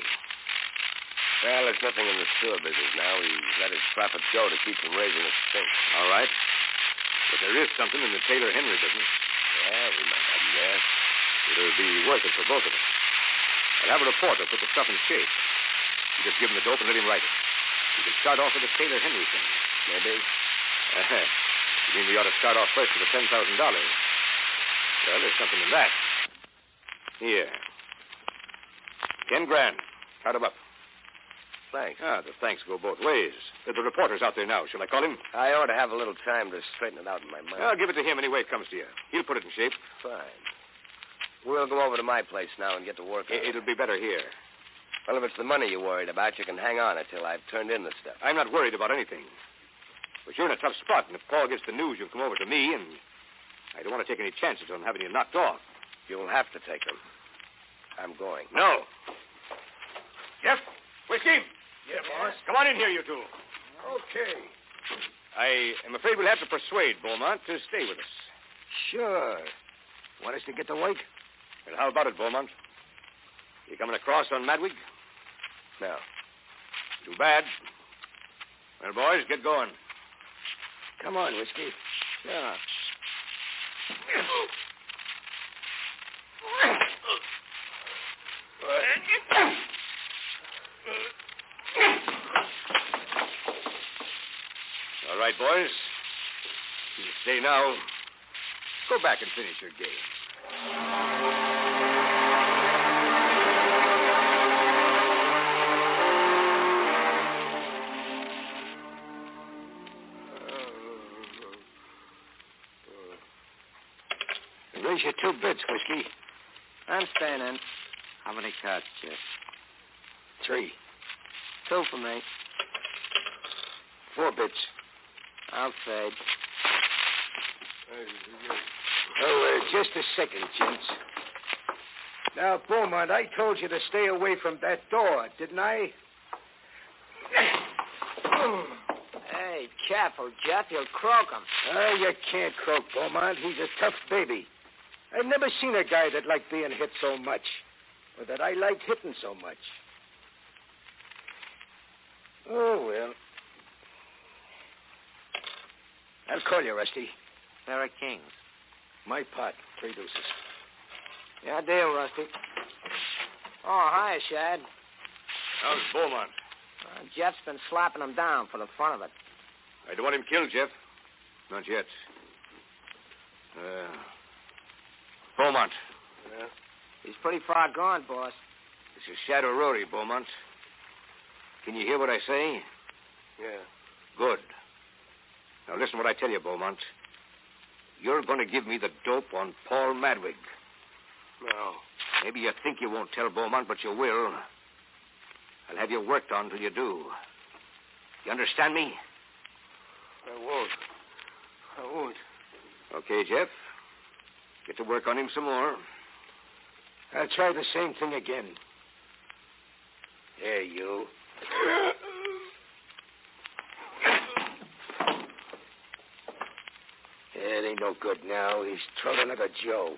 Well, there's nothing in the sewer business now. He's let his profits go to keep from raising his stink. All right. But there is something in the Taylor-Henry business. Yeah, we might have him there. It'll be worth it for both of us. I'll have a reporter put the stuff in shape. You just give him the dope and let him write it. You can start off with the Taylor-Henry thing. Maybe. You mean we ought to start off first with the $10,000? Well, there's something in that. Here. 10 grand. Count 'em up. Thanks. The thanks go both ways. The reporter's out there now. Shall I call him? I ought to have a little time to straighten it out in my mind. I'll give it to him any way it comes to you. He'll put it in shape. Fine. We'll go over to my place now and get to work on it. It'll be better here. Well, if it's the money you're worried about, you can hang on until I've turned in the stuff. I'm not worried about anything. But you're in a tough spot, and if Paul gets the news, you'll come over to me, and I don't want to take any chances on having you knocked off. You'll have to take them. I'm going. No. Jeff, whiskey? Yeah, boss. Come on in here, you two. Okay. I am afraid we'll have to persuade Beaumont to stay with us. Sure. Want us to get to work? Well, how about it, Beaumont? You coming across on Madwig? No. Too bad. Well, boys, get going. Come on, Whiskey. Yeah. All right, boys. You stay now. Go back and finish your game. Raise your 2 bits, Whiskey. I'm staying in. How many cards, Jeff? 3. 2 for me. 4 bits. I'll fade. Oh, just a second, gents. Now, Beaumont, I told you to stay away from that door, didn't I? Hey, careful, Jeff. You'll croak him. Oh, you can't croak, Beaumont. He's a tough baby. I've never seen a guy that liked being hit so much, or that I liked hitting so much. Oh, well. I'll call you, Rusty. Pair of kings. My pot, 3 deuces. Yeah, deal, Rusty. Oh, hi, Shad. How's Beaumont? Jeff's been slapping him down for the fun of it. I don't want him killed, Jeff. Not yet. Beaumont. Yeah? He's pretty far gone, boss. This is Shadow Rory, Beaumont. Can you hear what I say? Yeah. Good. Now, listen what I tell you, Beaumont. You're going to give me the dope on Paul Madwig. No. Maybe you think you won't tell Beaumont, but you will. I'll have you worked on till you do. You understand me? I won't. Okay, Jeff. Get to work on him some more. I'll try the same thing again. Here, you. It ain't no good now. He's thrown another Joe.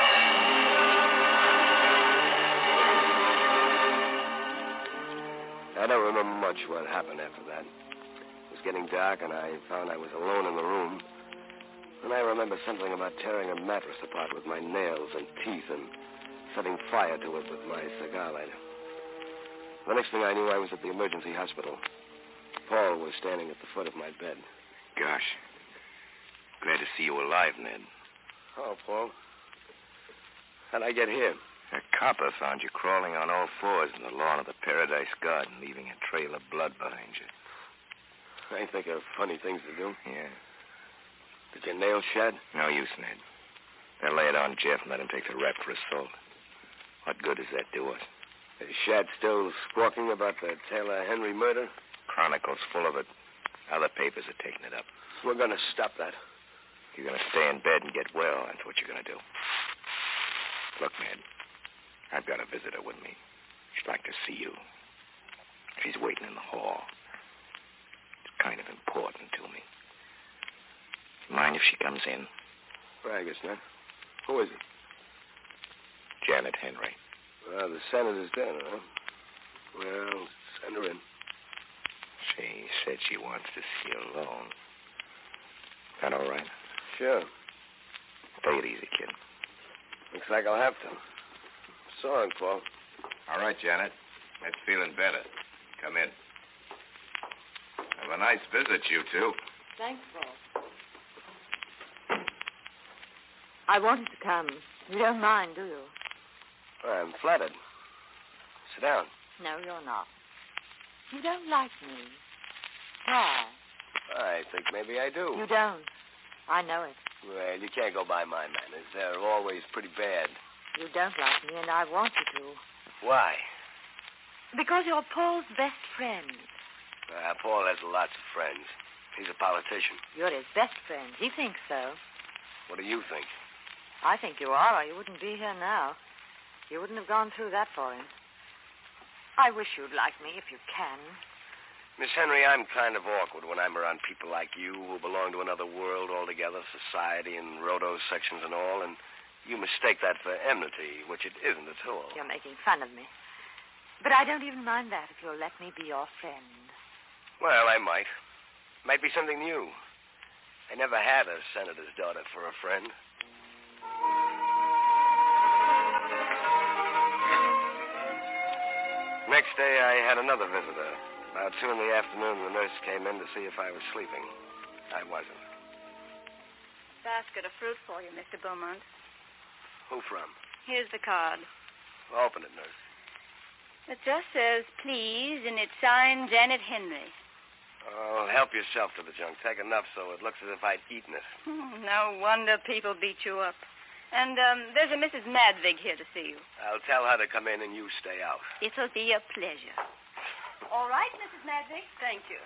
I don't remember much what happened after that. It was getting dark, and I found I was alone in the room. And I remember something about tearing a mattress apart with my nails and teeth and setting fire to it with my cigar lighter. The next thing I knew, I was at the emergency hospital. Paul was standing at the foot of my bed. Gosh. Glad to see you alive, Ned. Oh, Paul. How'd I get here? A copper found you crawling on all fours in the lawn of the Paradise Garden, leaving a trail of blood behind you. I think of funny things to do. Yeah. Did your nails shed? No use, Ned. They'll lay it on Jeff and let him take the rap for assault. What good does that do us? Is Shad still squawking about the Taylor Henry murder? Chronicle's full of it. Other papers are taking it up. We're going to stop that. You're going to stay in bed and get well. That's what you're going to do. Look, Ned, I've got a visitor with me. She'd like to see you. She's waiting in the hall. It's kind of important to me. Mind if she comes in? Well, I guess not. Who is it? Janet Henry. Well, the senator's dead, huh? Well, send her in. She said she wants to see you alone. That all right? Sure. Take it easy, kid. Looks like I'll have to. So long, Paul. All right, Janet. That's feeling better. Come in. Have a nice visit, you two. Thanks, Paul. I wanted to come. You don't mind, do you? I'm flattered. Sit down. No, you're not. You don't like me. Why? I think maybe I do. You don't. I know it. Well, you can't go by my manners. They're always pretty bad. You don't like me, and I want you to. Why? Because you're Paul's best friend. Paul has lots of friends. He's a politician. You're his best friend. He thinks so. What do you think? I think you are, or you wouldn't be here now. You wouldn't have gone through that for him. I wish you'd like me if you can. Miss Henry, I'm kind of awkward when I'm around people like you who belong to another world altogether, society and roto sections and all, and you mistake that for enmity, which it isn't at all. You're making fun of me. But I don't even mind that if you'll let me be your friend. Well, I might. Might be something new. I never had a senator's daughter for a friend. Next day, I had another visitor. About 2 in the afternoon, the nurse came in to see if I was sleeping. I wasn't. Basket of fruit for you, Mr. Beaumont. Who from? Here's the card. Open it, nurse. It just says, please, and it's signed Janet Henry. Oh, help yourself to the junk. Take enough so it looks as if I'd eaten it. No wonder people beat you up. And there's a Mrs. Madvig here to see you. I'll tell her to come in and you stay out. It'll be a pleasure. All right, Mrs. Madvig. Thank you.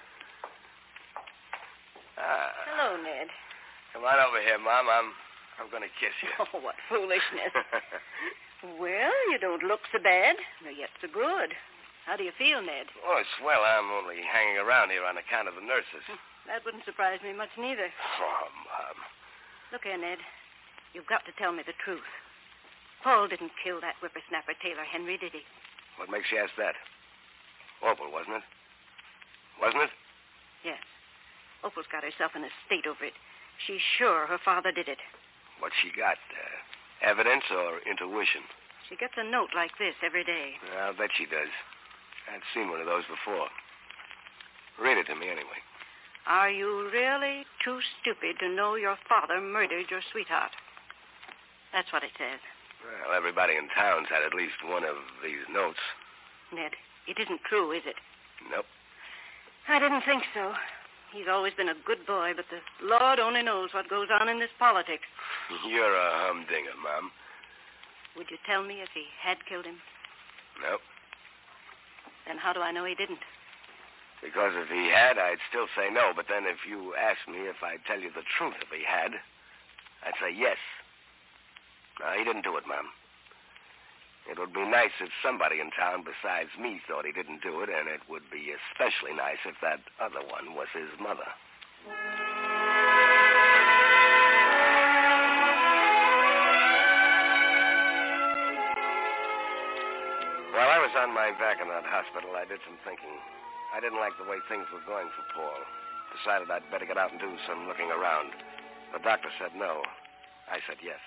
Hello, Ned. Come on over here, Mom. I'm going to kiss you. Oh, what foolishness. Well, you don't look so bad, nor yet so good. How do you feel, Ned? Oh, swell. I'm only hanging around here on account of the nurses. That wouldn't surprise me much, neither. Oh, Mom. Look here, Ned. You've got to tell me the truth. Paul didn't kill that whippersnapper Taylor Henry, did he? What makes you ask that? Opal, wasn't it? Wasn't it? Yes. Opal's got herself in a state over it. She's sure her father did it. What she got? Evidence or intuition? She gets a note like this every day. I'll bet she does. I've seen one of those before. Read it to me anyway. Are you really too stupid to know your father murdered your sweetheart? That's what it says. Well, everybody in town's had at least one of these notes. Ned, it isn't true, is it? Nope. I didn't think so. He's always been a good boy, but the Lord only knows what goes on in this politics. You're a humdinger, Mom. Would you tell me if he had killed him? No. Then how do I know he didn't? Because if he had, I'd still say no. But then if you asked me if I'd tell you the truth if he had, I'd say yes. No, he didn't do it, Mom. It would be nice if somebody in town besides me thought he didn't do it, and it would be especially nice if that other one was his mother. While I was on my back in that hospital, I did some thinking. I didn't like the way things were going for Paul. Decided I'd better get out and do some looking around. The doctor said no. I said yes.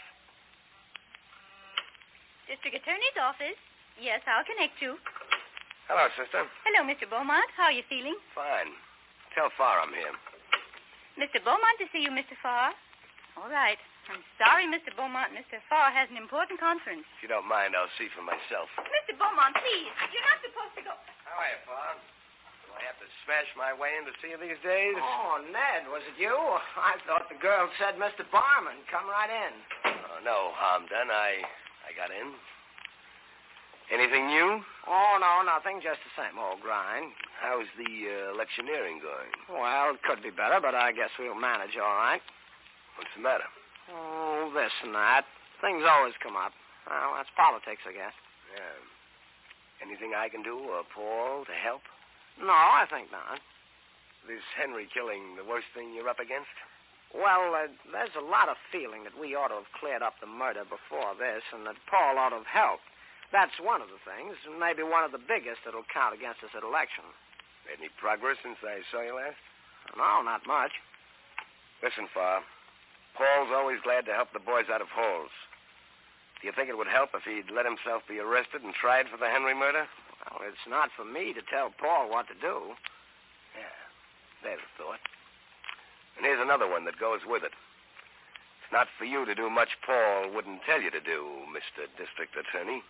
District Attorney's office. Yes, I'll connect you. Hello, sister. Hello, Mr. Beaumont. How are you feeling? Fine. Tell Farr I'm here. Mr. Beaumont to see you, Mr. Farr. All right. I'm sorry, Mr. Beaumont. Mr. Farr has an important conference. If you don't mind, I'll see for myself. Mr. Beaumont, please. You're not supposed to go. How are you, Farr? Do I have to smash my way in to see you these days? Oh, Ned, was it you? I thought the girl said Mr. Barman. Come right in. Oh, no harm done. I got in. Anything new? Oh, no, nothing. Just the same old grind. How's the electioneering going? Well, it could be better, but I guess we'll manage all right. What's the matter? Oh, this and that. Things always come up. Well, that's politics, I guess. Yeah. Anything I can do, or Paul, to help? No, I think not. This Henry killing the worst thing you're up against? Well, there's a lot of feeling that we ought to have cleared up the murder before this, and that Paul ought to have helped. That's one of the things, and maybe one of the biggest that'll count against us at election. Made any progress since I saw you last? No, not much. Listen, Farr. Paul's always glad to help the boys out of holes. Do you think it would help if he'd let himself be arrested and tried for the Henry murder? Well, it's not for me to tell Paul what to do. Yeah, there's a thought. And here's another one that goes with it. It's not for you to do much Paul wouldn't tell you to do, Mr. District Attorney.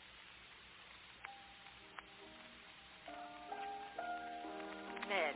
Ned,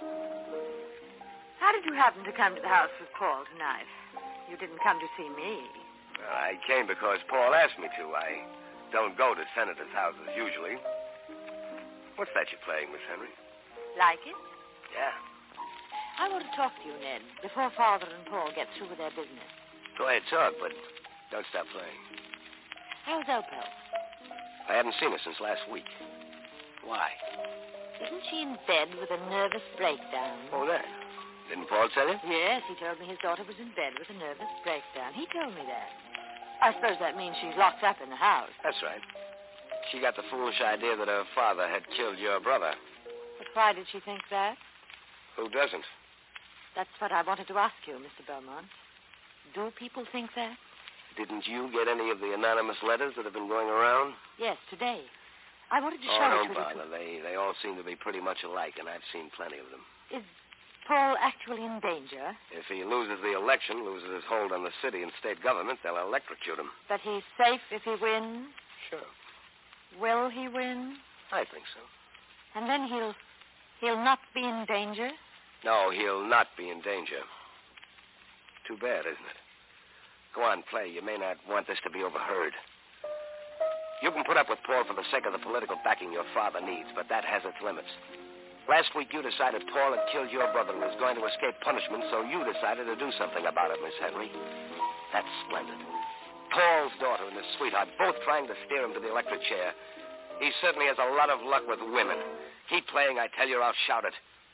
how did you happen to come to the house with Paul tonight? You didn't come to see me. Well, I came because Paul asked me to. I don't go to senators' houses usually. What's that you're playing, Miss Henry? Like it? Yeah. I want to talk to you, Ned, before Father and Paul get through with their business. Go ahead, talk, but don't stop playing. How's Opal? I haven't seen her since last week. Why? Isn't she in bed with a nervous breakdown? Oh, that. Didn't Paul tell you? Yes, he told me his daughter was in bed with a nervous breakdown. He told me that. I suppose that means she's locked up in the house. That's right. She got the foolish idea that her father had killed your brother. But why did she think that? Who doesn't? That's what I wanted to ask you, Mr. Beaumont. Do people think that? Didn't you get any of the anonymous letters that have been going around? Yes, today. I wanted to show don't it to bother. They all seem to be pretty much alike, and I've seen plenty of them. Is Paul actually in danger? If he loses the election, loses his hold on the city and state government, they'll electrocute him. But he's safe if he wins? Sure. Will he win? I think so. And then he'll not be in danger? No, he'll not be in danger. Too bad, isn't it? Go on, play. You may not want this to be overheard. You can put up with Paul for the sake of the political backing your father needs, but that has its limits. Last week you decided Paul had killed your brother and was going to escape punishment, so you decided to do something about it, Miss Henry. That's splendid. Paul's daughter and his sweetheart both trying to steer him to the electric chair. He certainly has a lot of luck with women. Keep playing, I tell you, or I'll shout it.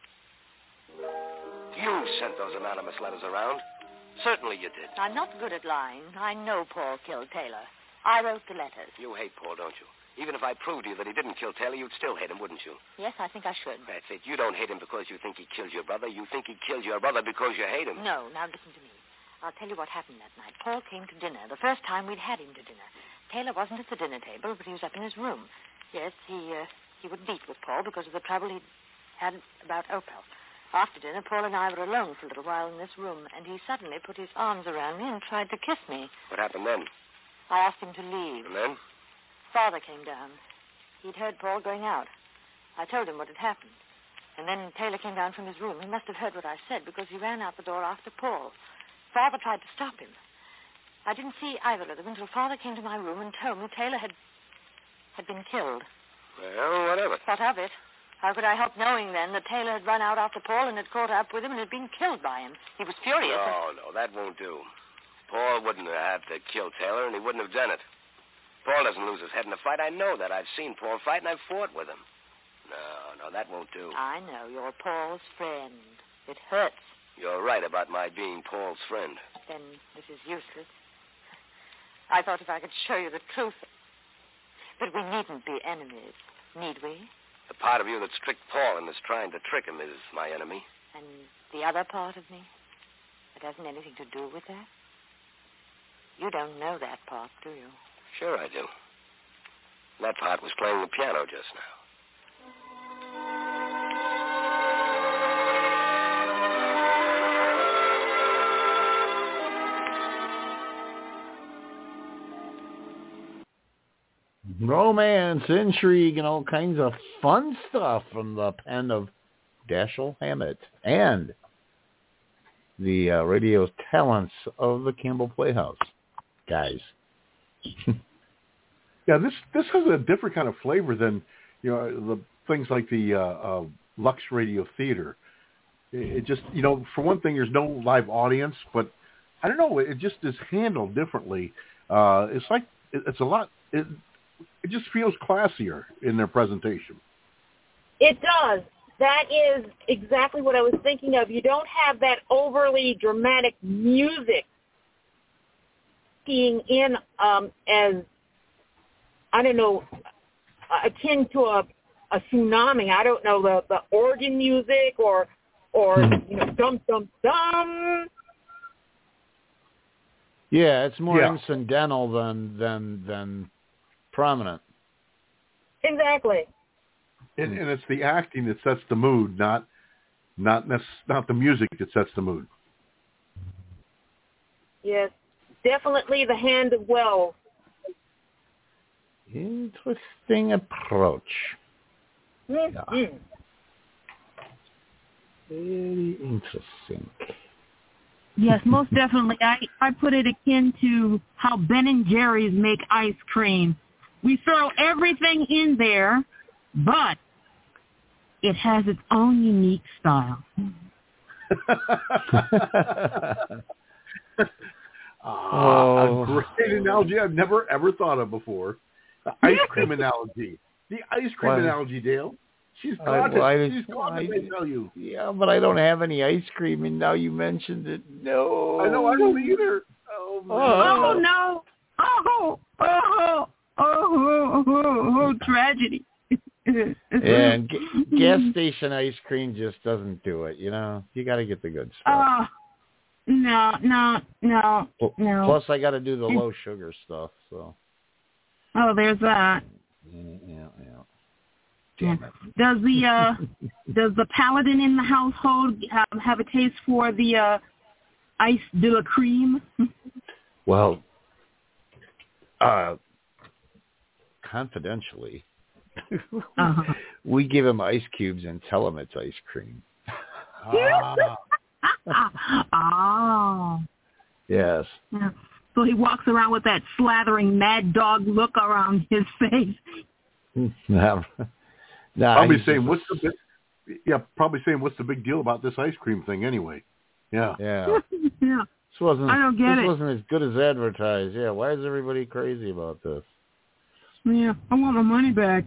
You sent those anonymous letters around. Certainly you did. I'm not good at lying. I know Paul killed Taylor. I wrote the letters. You hate Paul, don't you? Even if I proved to you that he didn't kill Taylor, you'd still hate him, wouldn't you? Yes, I think I should. That's it. You don't hate him because you think he killed your brother. You think he killed your brother because you hate him. No, now listen to me. I'll tell you what happened that night. Paul came to dinner, the first time we'd had him to dinner. Taylor wasn't at the dinner table, but he was up in his room. Yes, he would beat with Paul because of the trouble he'd had about Opal. After dinner, Paul and I were alone for a little while in this room, and he suddenly put his arms around me and tried to kiss me. What happened then? I asked him to leave. And then? Father came down. He'd heard Paul going out. I told him what had happened. And then Taylor came down from his room. He must have heard what I said because he ran out the door after Paul. Father tried to stop him. I didn't see either of them until Father came to my room and told me Taylor had been killed. Well, what of it? What of it? How could I help knowing then that Taylor had run out after Paul and had caught up with him and had been killed by him? He was furious. No, that won't do. Paul wouldn't have to kill Taylor, and he wouldn't have done it. Paul doesn't lose his head in a fight. I know that. I've seen Paul fight, and I've fought with him. No, that won't do. I know. You're Paul's friend. It hurts. You're right about my being Paul's friend. Then this is useless. I thought if I could show you the truth. But we needn't be enemies, need we? The part of you that's tricked Paul and is trying to trick him is my enemy. And the other part of me that hasn't anything to do with that? You don't know that part, do you? Sure I do. That part was playing the piano just now. Romance, intrigue, and all kinds of fun stuff from the pen of Dashiell Hammett and the radio talents of the Campbell Playhouse guys. Yeah, this has a different kind of flavor than the things like the Lux Radio Theater. It just for one thing, there's no live audience, but I don't know, it just is handled differently. It's like it's a lot. It just feels classier in their presentation. It does. That is exactly what I was thinking of. You don't have that overly dramatic music being in as, I don't know, akin to a tsunami. I don't know, the organ music or dum, dum, dum. Yeah, it's more incidental than prominent. Exactly. And it's the acting that sets the mood, not the music that sets the mood. Yes, definitely the hand of Wells. Interesting approach. Mm-hmm. Yeah. Very interesting. Yes, most definitely. I put it akin to how Ben & Jerry's make ice cream. We throw everything in there, but it has its own unique style. A great analogy I've never, ever thought of before. The ice cream analogy. The ice cream analogy, Dale. She's got it. She's got it, I tell you. Yeah, but I don't have any ice cream, and now you mentioned it. No. I know, I don't either. Oh, no. Oh, tragedy. And gas station ice cream just doesn't do it, You got to get the good stuff. No. Plus, I got to do the low sugar stuff, so. Oh, there's that. Yeah. Damn it. Does the paladin in the household have a taste for the ice de la cream? Well, confidentially, we give him ice cubes and tell him it's ice cream. Yes. Yeah. So he walks around with that slathering mad dog look around his face. Probably saying what's the big deal about this ice cream thing anyway? Yeah. Yeah. This wasn't as good as advertised. Yeah, why is everybody crazy about this? Yeah, I want my money back.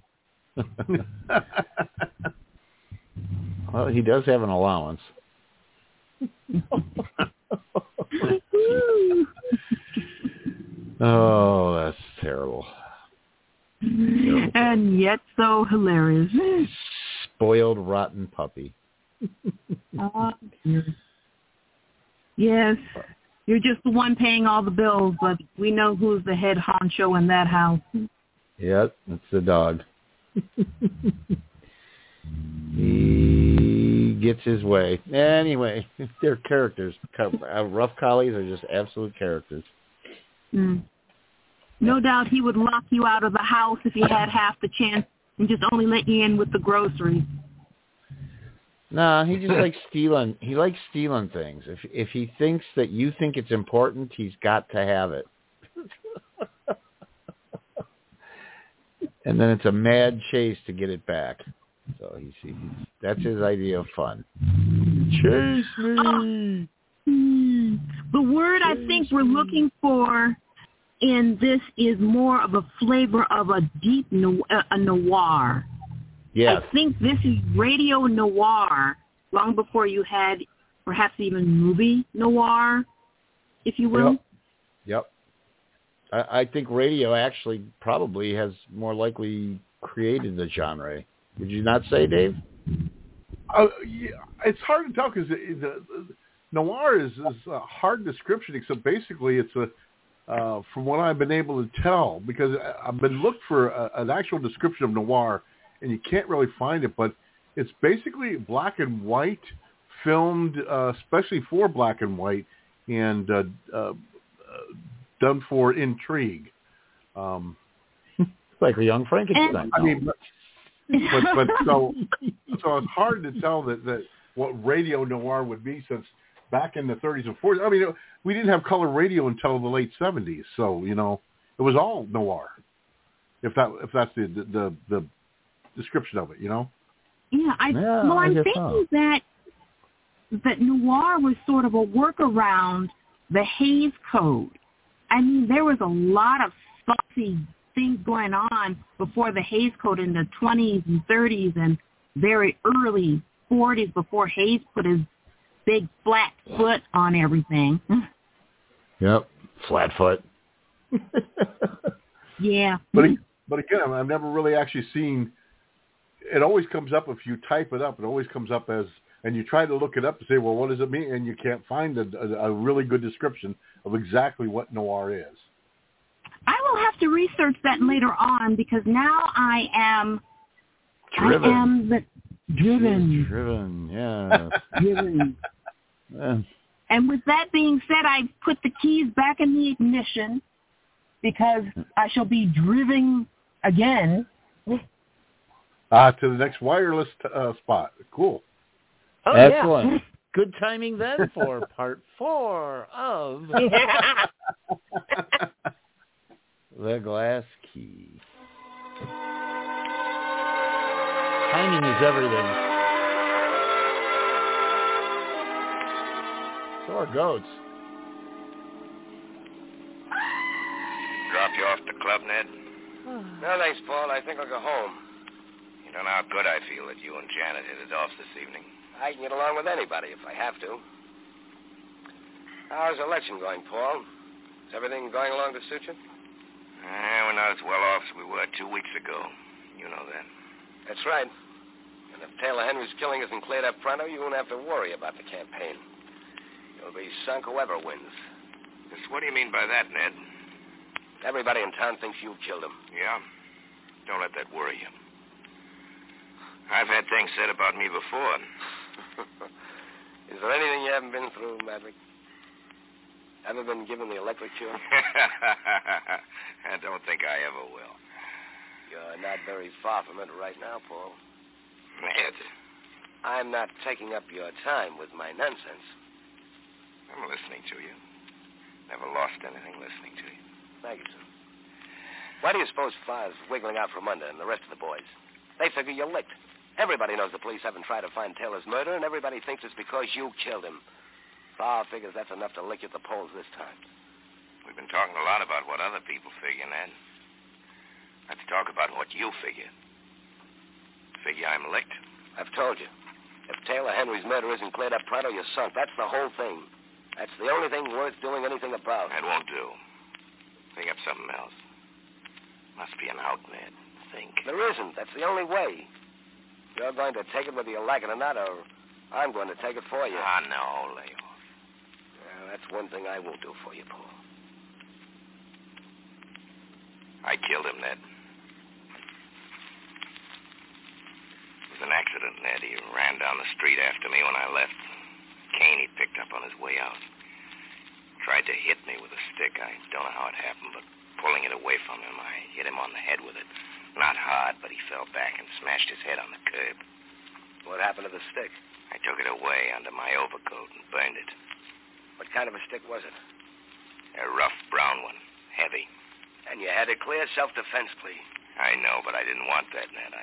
Well, he does have an allowance. Oh, that's terrible. And yet so hilarious. Spoiled, rotten puppy. Yes. You're just the one paying all the bills, but we know who's the head honcho in that house. Yep, it's the dog. He gets his way. Anyway, they're characters. Rough collies are just absolute characters. Mm. No doubt he would lock you out of the house if he had half the chance and just only let you in with the groceries. No, he just likes stealing. He likes stealing things. If he thinks that you think it's important, he's got to have it. And then it's a mad chase to get it back. So that's his idea of fun. Chase me. The word I think we're looking for in this is more of a flavor of a deep noir. Yes. I think this is radio noir long before you had perhaps even movie noir, if you will. Yep. I think radio actually probably has more likely created the genre. Would you not say, Dave? Yeah, it's hard to tell because noir is a hard description, except basically it's from what I've been able to tell, because I've been looked for an actual description of noir, and you can't really find it, but it's basically black and white, filmed especially for black and white, and done for intrigue. Like a young Frankenstein. I mean, but so it's hard to tell that what radio noir would be, since back in the 30s and 40s, I mean, we didn't have color radio until the late 70s, so it was all noir. If that's the description of it, Yeah, I'm thinking that noir was sort of a workaround the Hays Code. I mean, there was a lot of saucy things going on before the Hays Code in the 20s and 30s and very early 40s before Hays put his big flat foot on everything. Yep, flat foot. Yeah. But again, I've never really actually seen. It always comes up if you type it up. It always comes up as, and you try to look it up to say, well, what does it mean? And you can't find a really good description of exactly what noir is. I will have to research that later on, because now I am driven. Driven, yeah. Driven. And with that being said, I put the keys back in the ignition because I shall be driven again. To the next wireless spot. Cool. Oh, excellent. Yeah. Good timing then for part 4 of The Glass Key. Timing is everything. So are goats. Drop you off the club, Ned? No, thanks, Paul. I think I'll go home. You don't know how good I feel that you and Janet hit it off this evening. I can get along with anybody if I have to. How's the election going, Paul? Is everything going along to suit you? We're not as well off as we were 2 weeks ago. You know that. That's right. And if Taylor Henry's killing isn't cleared up pronto, you won't have to worry about the campaign. You'll be sunk whoever wins. Just what do you mean by that, Ned? Everybody in town thinks you killed him. Yeah? Don't let that worry you. I've had things said about me before. Is there anything you haven't been through, Maverick? Ever been given the electric cure? I don't think I ever will. You're not very far from it right now, Paul. Ned. I'm not taking up your time with my nonsense. I'm listening to you. Never lost anything listening to you. Thank you, sir. Why do you suppose Farr's wiggling out from under and the rest of the boys? They figure you're licked. Everybody knows the police haven't tried to find Taylor's murder, and everybody thinks it's because you killed him. Farr figures that's enough to lick you at the polls this time. We've been talking a lot about what other people figure, Ned. Let's talk about what you figure. Figure I'm licked? I've told you. If Taylor Henry's murder isn't cleared up pronto, you're sunk. That's the whole thing. That's the only thing worth doing anything about. That won't do. Think up something else. Must be an out, Ned. Think. There isn't. That's the only way. You're going to take it whether you like it or not, or I'm going to take it for you. No, lay off. Well, that's one thing I won't do for you, Paul. I killed him, Ned. It was an accident, Ned. He ran down the street after me when I left. Cane he picked up on his way out. Tried to hit me with a stick. I don't know how it happened, but pulling it away from him, I hit him on the head with it. Not hard, but he fell back and smashed his head on the curb. What happened happened to the stick? I took it away under my overcoat and burned it. What kind of a stick was it? A rough brown one. Heavy. And you had a clear self-defense plea. I know, but I didn't want that, Ned.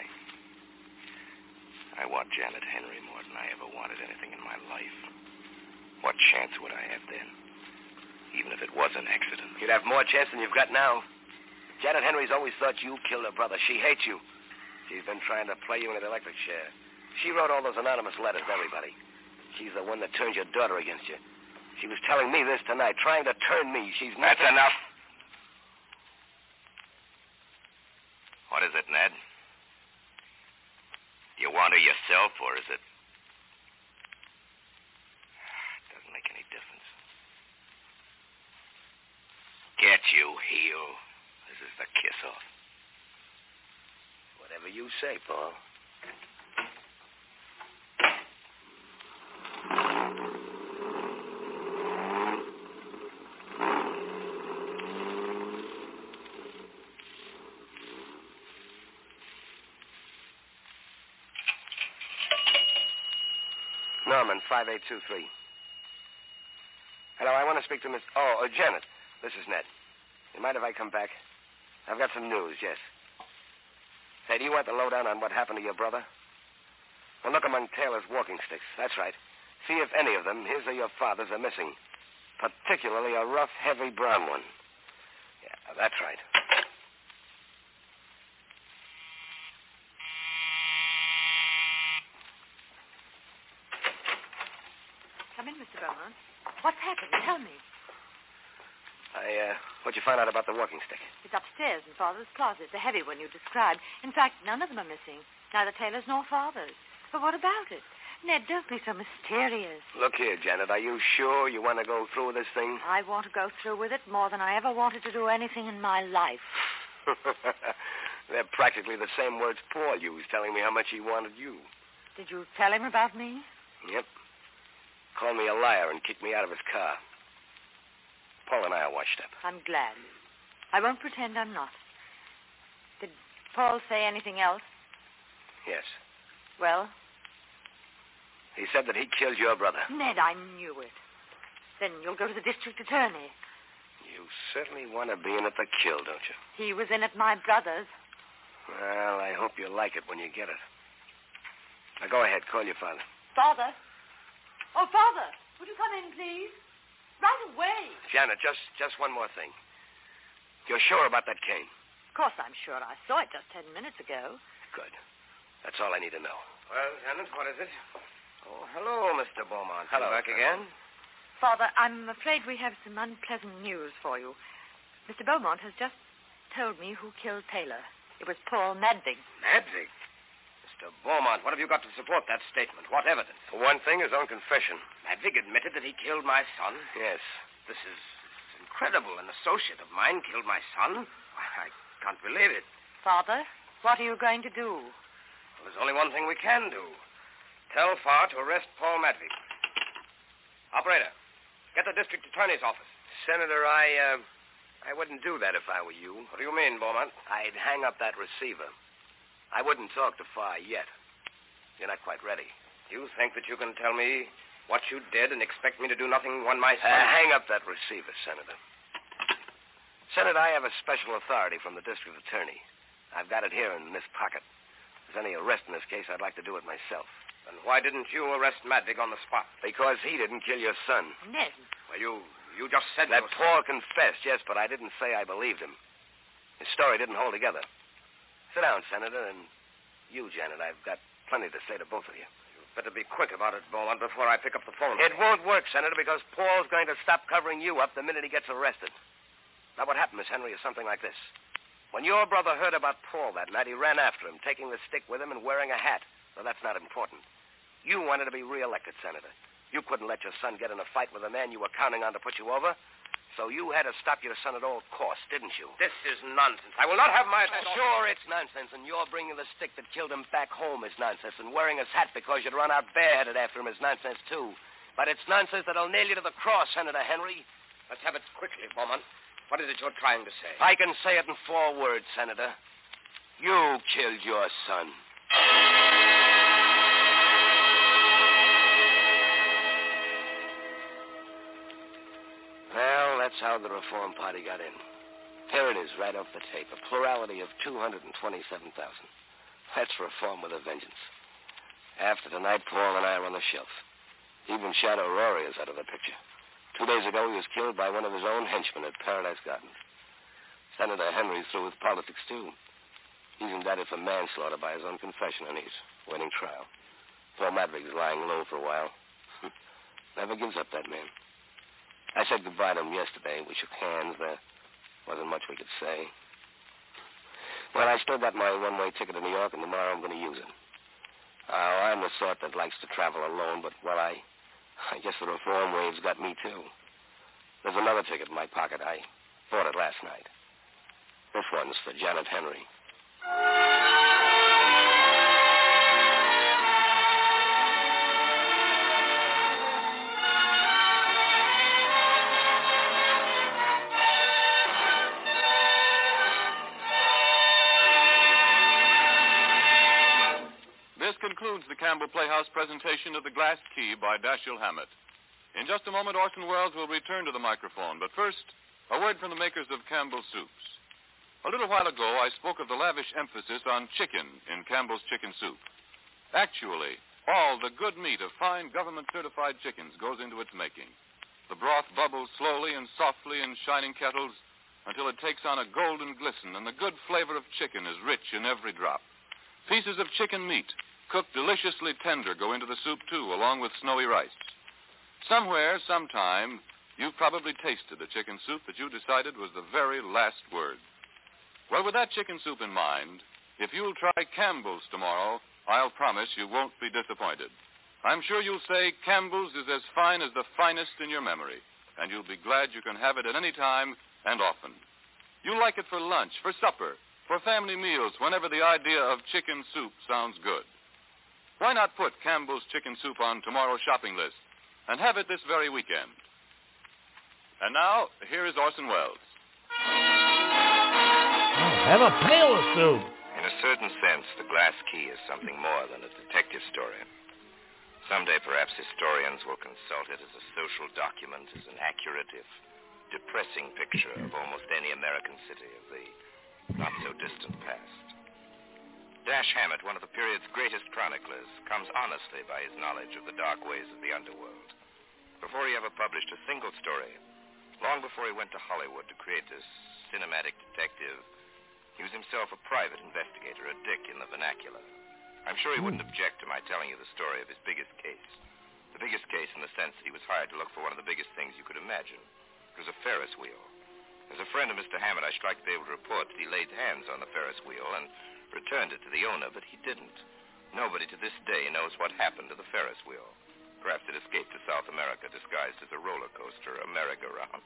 I want Janet Henry more than I ever wanted anything in my life. What chance would I have then? Even if it was an accident. You'd have more chance than you've got now. Janet Henry's always thought you killed her brother. She hates you. She's been trying to play you in an electric chair. She wrote all those anonymous letters to everybody. She's the one that turned your daughter against you. She was telling me this tonight, trying to turn me. She's not... That's enough. What is it, Ned? Do you want her yourself, or is it... Doesn't make any difference. Get you, heel. This is the kiss-off. Whatever you say, Paul. Norman, 5823. Hello, I want to speak to Miss... Janet. This is Ned. You mind if I come back? I've got some news, yes. Say, do you want the lowdown on what happened to your brother? Well, look among Taylor's walking sticks. That's right. See if any of them, his or your father's, are missing. Particularly a rough, heavy brown one. Yeah, that's right. Come in, Mr. Beaumont. What's happened? Tell me. What'd you find out about the walking stick? It's upstairs in Father's closet, the heavy one you described. In fact, none of them are missing. Neither Taylor's nor Father's. But what about it? Ned, don't be so mysterious. Look here, Janet. Are you sure you want to go through with this thing? I want to go through with it more than I ever wanted to do anything in my life. They're practically the same words Paul used, telling me how much he wanted you. Did you tell him about me? Yep. Called me a liar and kicked me out of his car. Paul and I are washed up. I'm glad. I won't pretend I'm not. Did Paul say anything else? Yes. Well? He said that he killed your brother. Ned, I knew it. Then you'll go to the district attorney. You certainly want to be in at the kill, don't you? He was in at my brother's. Well, I hope you like it when you get it. Now, go ahead. Call your father. Father? Oh, Father, would you come in, please? Right away. Janet, just one more thing. You're sure about that cane? Of course I'm sure. I saw it just 10 minutes ago. Good. That's all I need to know. Well, Janet, what is it? Oh, hello, Mr. Beaumont. Hello. Back again? Father, I'm afraid we have some unpleasant news for you. Mr. Beaumont has just told me who killed Taylor. It was Paul Madvig. Madvig? Mr. Beaumont, what have you got to support that statement? What evidence? For one thing, his own confession. Madvig admitted that he killed my son? Yes. This is incredible. An associate of mine killed my son? I can't believe it. Father, what are you going to do? Well, there's only one thing we can do. Tell Farr to arrest Paul Madvig. Operator, get the district attorney's office. Senator, I wouldn't do that if I were you. What do you mean, Beaumont? I'd hang up that receiver. I wouldn't talk to Farr yet. You're not quite ready. You think that you can tell me what you did and expect me to do nothing when my son... hang up that receiver, Senator. Senator, I have a special authority from the district attorney. I've got it here in this pocket. If there's any arrest in this case, I'd like to do it myself. Then why didn't you arrest Madvig on the spot? Because he didn't kill your son. Ned. Well, you just said that Paul confessed, yes, but I didn't say I believed him. His story didn't hold together. Sit down, Senator, and you, Janet. I've got plenty to say to both of you. You'd better be quick about it, Beaumont, before I pick up the phone. It won't work, Senator, because Paul's going to stop covering you up the minute he gets arrested. Now, what happened, Miss Henry, is something like this. When your brother heard about Paul that night, he ran after him, taking the stick with him and wearing a hat. Well, that's not important. You wanted to be reelected, Senator. You couldn't let your son get in a fight with a man you were counting on to put you over. So you had to stop your son at all costs, didn't you? This is nonsense. I will not have my... Sure, it's nonsense, and you're bringing the stick that killed him back home is nonsense, and wearing his hat because you'd run out bareheaded after him is nonsense, too. But it's nonsense that'll nail you to the cross, Senator Henry. Let's have it quickly, Beaumont. What is it you're trying to say? I can say it in 4 words, Senator. You killed your son. how the Reform Party got in. Here it is, right off the tape. A plurality of 227,000. That's reform with a vengeance. After tonight, Paul and I are on the shelf. Even Shadow Rory is out of the picture. 2 days ago, he was killed by one of his own henchmen at Paradise Gardens. Senator Henry's through with politics, too. He's indicted for manslaughter by his own confession, and he's waiting trial. Paul Madvig's lying low for a while. Never gives up, that man. I said goodbye to him yesterday. We shook hands. There wasn't much we could say. Well, I still got my one-way ticket to New York, and tomorrow I'm going to use it. I'm the sort that likes to travel alone, but, well, I guess the reform wave's got me, too. There's another ticket in my pocket. I bought it last night. This one's for Janet Henry. This concludes the Campbell Playhouse presentation of The Glass Key by Dashiell Hammett. In just a moment, Orson Welles will return to the microphone. But first, a word from the makers of Campbell's Soups. A little while ago, I spoke of the lavish emphasis on chicken in Campbell's Chicken Soup. Actually, all the good meat of fine government-certified chickens goes into its making. The broth bubbles slowly and softly in shining kettles until it takes on a golden glisten, and the good flavor of chicken is rich in every drop. Pieces of chicken meat, cooked deliciously tender, go into the soup, too, along with snowy rice. Somewhere, sometime, you've probably tasted a chicken soup that you decided was the very last word. Well, with that chicken soup in mind, if you'll try Campbell's tomorrow, I'll promise you won't be disappointed. I'm sure you'll say Campbell's is as fine as the finest in your memory, and you'll be glad you can have it at any time and often. You'll like it for lunch, for supper, for family meals, whenever the idea of chicken soup sounds good. Why not put Campbell's Chicken Soup on tomorrow's shopping list and have it this very weekend? And now, here is Orson Welles. Have a pail of soup. In a certain sense, The Glass Key is something more than a detective story. Someday, perhaps, historians will consult it as a social document, as an accurate, if depressing picture of almost any American city of the not-so-distant past. Dash Hammett, one of the period's greatest chroniclers, comes honestly by his knowledge of the dark ways of the underworld. Before he ever published a single story, long before he went to Hollywood to create this cinematic detective, he was himself a private investigator, a dick in the vernacular. I'm sure he wouldn't object to my telling you the story of his biggest case. The biggest case in the sense that he was hired to look for one of the biggest things you could imagine. It was a Ferris wheel. As a friend of Mr. Hammett, I should like to be able to report that he laid hands on the Ferris wheel and returned it to the owner, but he didn't. Nobody to this day knows what happened to the Ferris wheel. Perhaps it escaped to South America disguised as a roller coaster, a merry-go-round.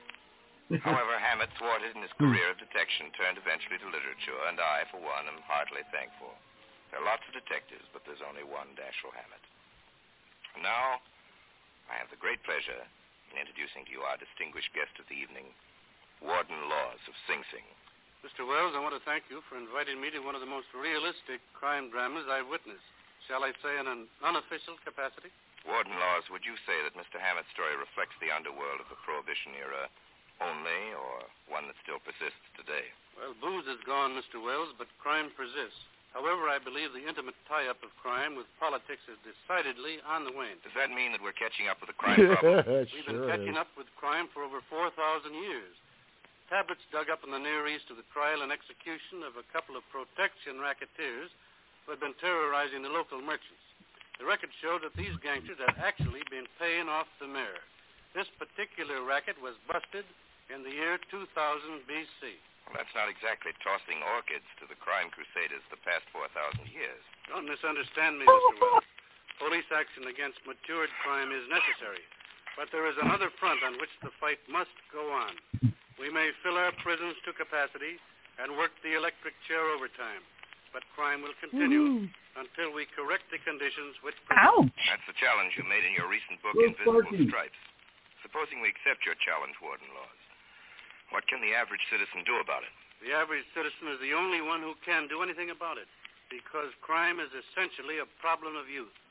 However, Hammett, thwarted in his career of detection, turned eventually to literature, and I, for one, am heartily thankful. There are lots of detectives, but there's only one Dashiell Hammett. And now, I have the great pleasure in introducing to you our distinguished guest of the evening, Warden Laws of Sing Sing. Mr. Wells, I want to thank you for inviting me to one of the most realistic crime dramas I've witnessed. Shall I say in an unofficial capacity? Warden Laws, would you say that Mr. Hammett's story reflects the underworld of the Prohibition era only, or one that still persists today? Well, booze is gone, Mr. Wells, but crime persists. However, I believe the intimate tie-up of crime with politics is decidedly on the wane. Does that mean that we're catching up with the crime problem? We've been catching up with crime for over 4,000 years. Tablets dug up in the Near East of the trial and execution of a couple of protection racketeers who had been terrorizing the local merchants. The records showed that these gangsters had actually been paying off the mayor. This particular racket was busted in the year 2000 B.C. Well, that's not exactly tossing orchids to the crime crusaders the past 4,000 years. Don't misunderstand me, Mr. Wells. Police action against matured crime is necessary, but there is another front on which the fight must go on. We may fill our prisons to capacity and work the electric chair overtime, but crime will continue until we correct the conditions which... Ouch! That's the challenge you made in your recent book, Invisible Stripes. Supposing we accept your challenge, Warden Laws, what can the average citizen do about it? The average citizen is the only one who can do anything about it, because crime is essentially a problem of youth.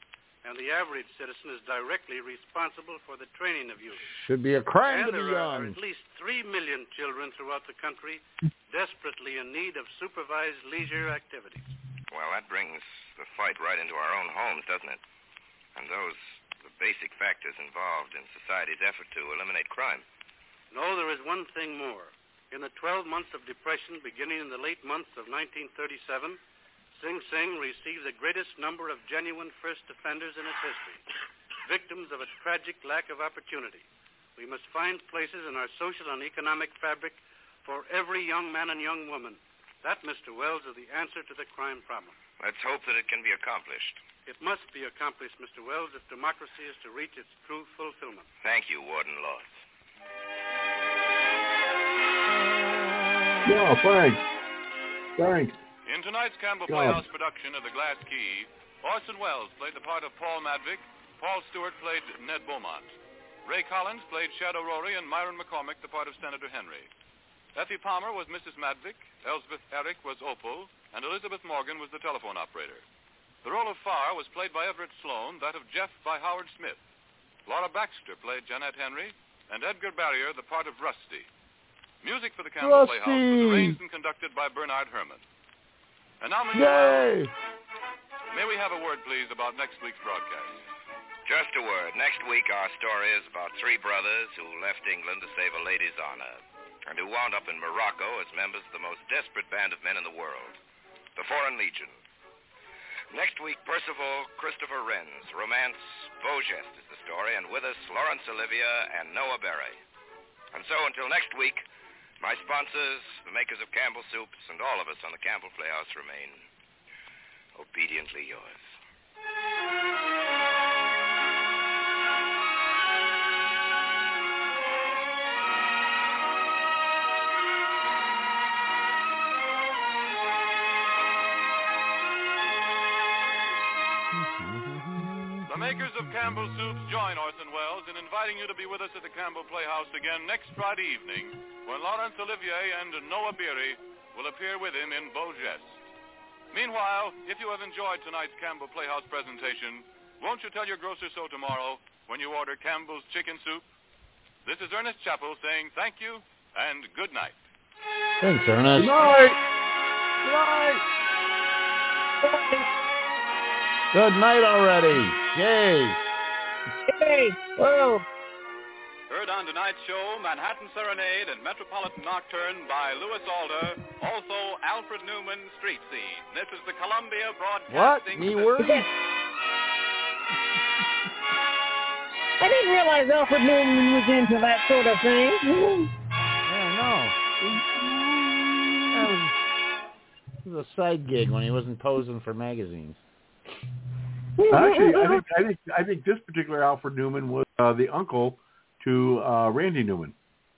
and the average citizen is directly responsible for the training of youth. Should be a crime And to be there are young. at least 3 million children throughout the country desperately in need of supervised leisure activities. Well, that brings the fight right into our own homes, doesn't it? And those are the basic factors involved in society's effort to eliminate crime. No, there is one thing more. In the 12 months of depression beginning in the late months of 1937, Sing Sing received the greatest number of genuine first offenders in its history, victims of a tragic lack of opportunity. We must find places in our social and economic fabric for every young man and young woman. That, Mr. Wells, is the answer to the crime problem. Let's hope that it can be accomplished. It must be accomplished, Mr. Wells, if democracy is to reach its true fulfillment. Thank you, Warden Laws. Yeah, thanks. Thanks. In tonight's Campbell God. Playhouse production of The Glass Key, Orson Welles played the part of Paul Madvig, Paul Stewart played Ned Beaumont. Ray Collins played Shadow Rory, and Myron McCormick the part of Senator Henry. Effie Palmer was Mrs. Madvig, Elsbeth Eric was Opal, and Elizabeth Morgan was the telephone operator. The role of Farr was played by Everett Sloan, that of Jeff by Howard Smith. Laura Baxter played Jeanette Henry, and Edgar Barrier the part of Rusty. Music for the Campbell Playhouse was arranged and conducted by Bernard Herrmann. And now, Mr. Wells, may we have a word, please, about next week's broadcast? Just a word. Next week, our story is about 3 brothers who left England to save a lady's honor, and who wound up in Morocco as members of the most desperate band of men in the world, the Foreign Legion. Next week, Percival Christopher Wren's romance, Beaugest, is the story, and with us, Laurence Olivier and Noah Berry. And so, until next week, my sponsors, the makers of Campbell Soups, and all of us on the Campbell Playhouse remain obediently yours. The makers of Campbell Soups join Orson Welles in inviting you to be with us at the Campbell Playhouse again next Friday evening, when Laurence Olivier and Noah Beery will appear with him in Beaugest. Meanwhile, if you have enjoyed tonight's Campbell Playhouse presentation, won't you tell your grocer so tomorrow when you order Campbell's Chicken Soup? This is Ernest Chappell saying thank you and good night. Thanks, Ernest. Good night. Good night. Good night already. Yay. Yay. Whoa. Heard on tonight's show, Manhattan Serenade and Metropolitan Nocturne by Louis Alder. Also, Alfred Newman, Street Scene. This is the Columbia Broadcasting What? Me System. word? I didn't realize Alfred Newman was into that sort of thing. Yeah, no. It was a side gig when he wasn't posing for magazines. Actually, I think this particular Alfred Newman was the uncle to Randy Newman.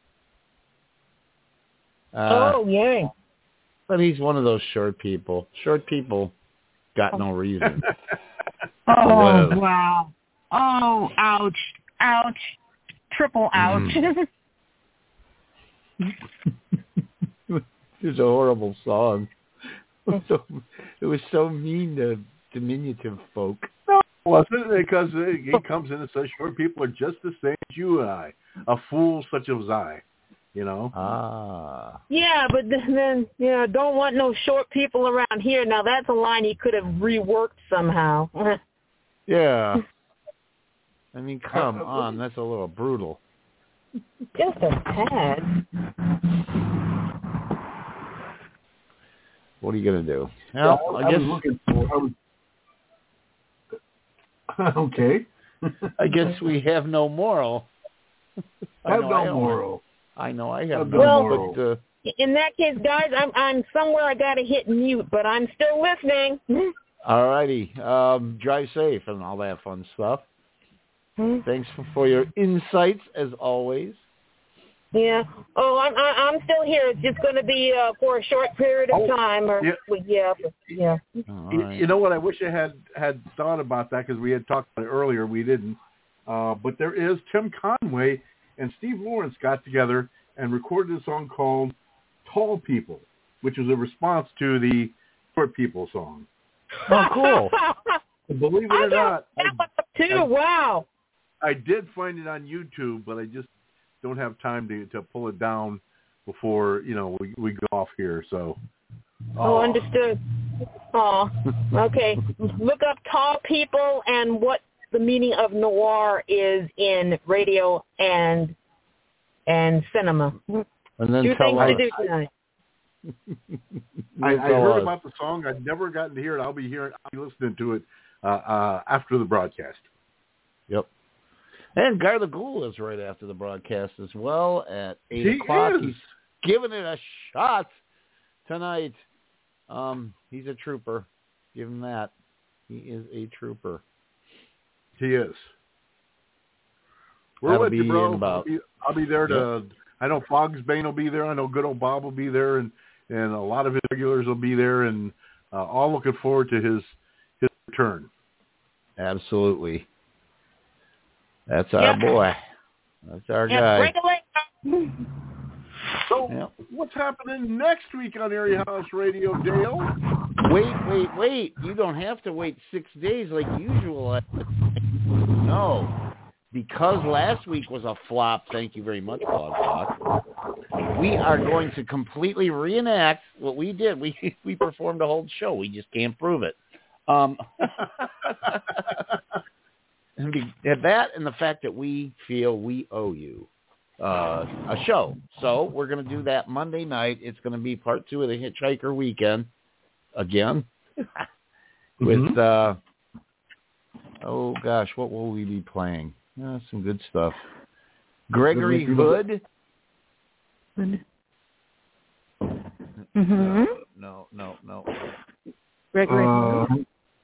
Yeah. But he's one of those short people. Short people got no reason. Oh, wow. Oh, ouch. Ouch. Triple ouch. It was a horrible song. It was so mean to diminutive folk. No, it wasn't, because he comes in and says short people are just the same as you and I. A fool such as I, you know. Ah. Yeah, but then, don't want no short people around here. Now, that's a line he could have reworked somehow. Yeah. I mean, come on. That's a little brutal. Just a tad. What are you going to do? Well, I guess... was looking for... Okay. I guess we have no moral. Have no moral. I know I have no moral. But, in that case, guys, I'm somewhere I got to hit mute, but I'm still listening. all righty. Drive safe and all that fun stuff. Thanks for your insights, as always. Yeah. Oh, I'm still here. It's just going to be for a short period of time. Or yeah. Right. You know what? I wish I had thought about that, because we had talked about it earlier. We didn't. But there is Tim Conway and Steve Lawrence got together and recorded a song called "Tall People," which was a response to the "Short People" song. Oh, cool. Believe it or not. What the too. Wow. I did find it on YouTube, but I just don't have time to pull it down before, we go off here. So. Oh, understood. Oh, okay. Look up Tall People and what the meaning of noir is in radio and cinema. And then Two things to do tonight. I heard about the song. I've never gotten to hear it. I'll be listening to it after the broadcast. Yep. And Gar the Ghoul is right after the broadcast as well at 8 o'clock. Is. He's giving it a shot tonight. He's a trooper. Give him that. He is a trooper. He is. We're with you, bro. I'll be there to. I know Fog's Bane will be there. I know good old Bob will be there, and a lot of his regulars will be there, and all looking forward to his return. Absolutely. That's our boy. That's our guy. Break a leg. So, what's happening next week on Area House Radio, Dale? Wait. You don't have to wait 6 days like usual. No. Because last week was a flop, thank you very much, Blog Talk, we are going to completely reenact what we did. We performed a whole show. We just can't prove it. And that and the fact that we feel we owe you a show. So we're going to do that Monday night. It's going to be part 2 of the Hitchhiker Weekend again with, oh gosh, what will we be playing? Some good stuff. Gregory Hood. Mm-hmm. No. Gregory Hood.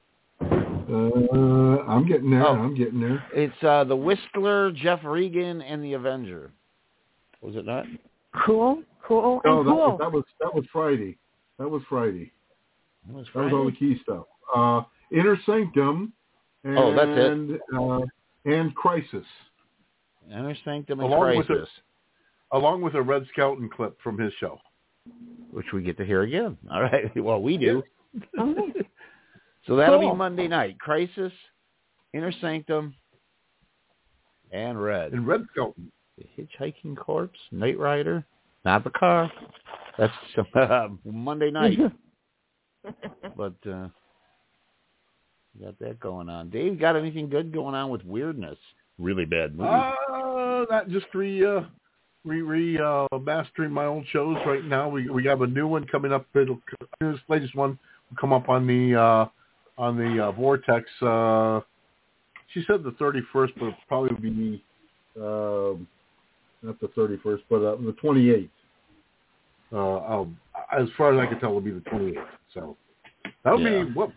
I'm getting there. It's the Whistler, Jeff Regan, and the Avenger. Was it not? Cool. No, cool. that was Friday. That was all the key stuff. Inner Sanctum. And, that's it. And Crisis. Inner Sanctum and Crisis. Along with a Red Skelton clip from his show. Which we get to hear again. All right. Well, we do. Yeah. So that'll be Monday night. Crisis, Inner Sanctum, and Red. And Red Skelton. The Hitchhiking Corpse, Knight Rider, not the car. That's Monday night. But you got that going on. Dave, got anything good going on with weirdness? Really bad movie. Not just mastering my old shows right now. We have a new one coming up. This latest one will come up on the Vortex. She said the 31st, but it'll probably be not the 31st, but the 28th. As far as I can tell, it'll be the 28th. So that'll be what?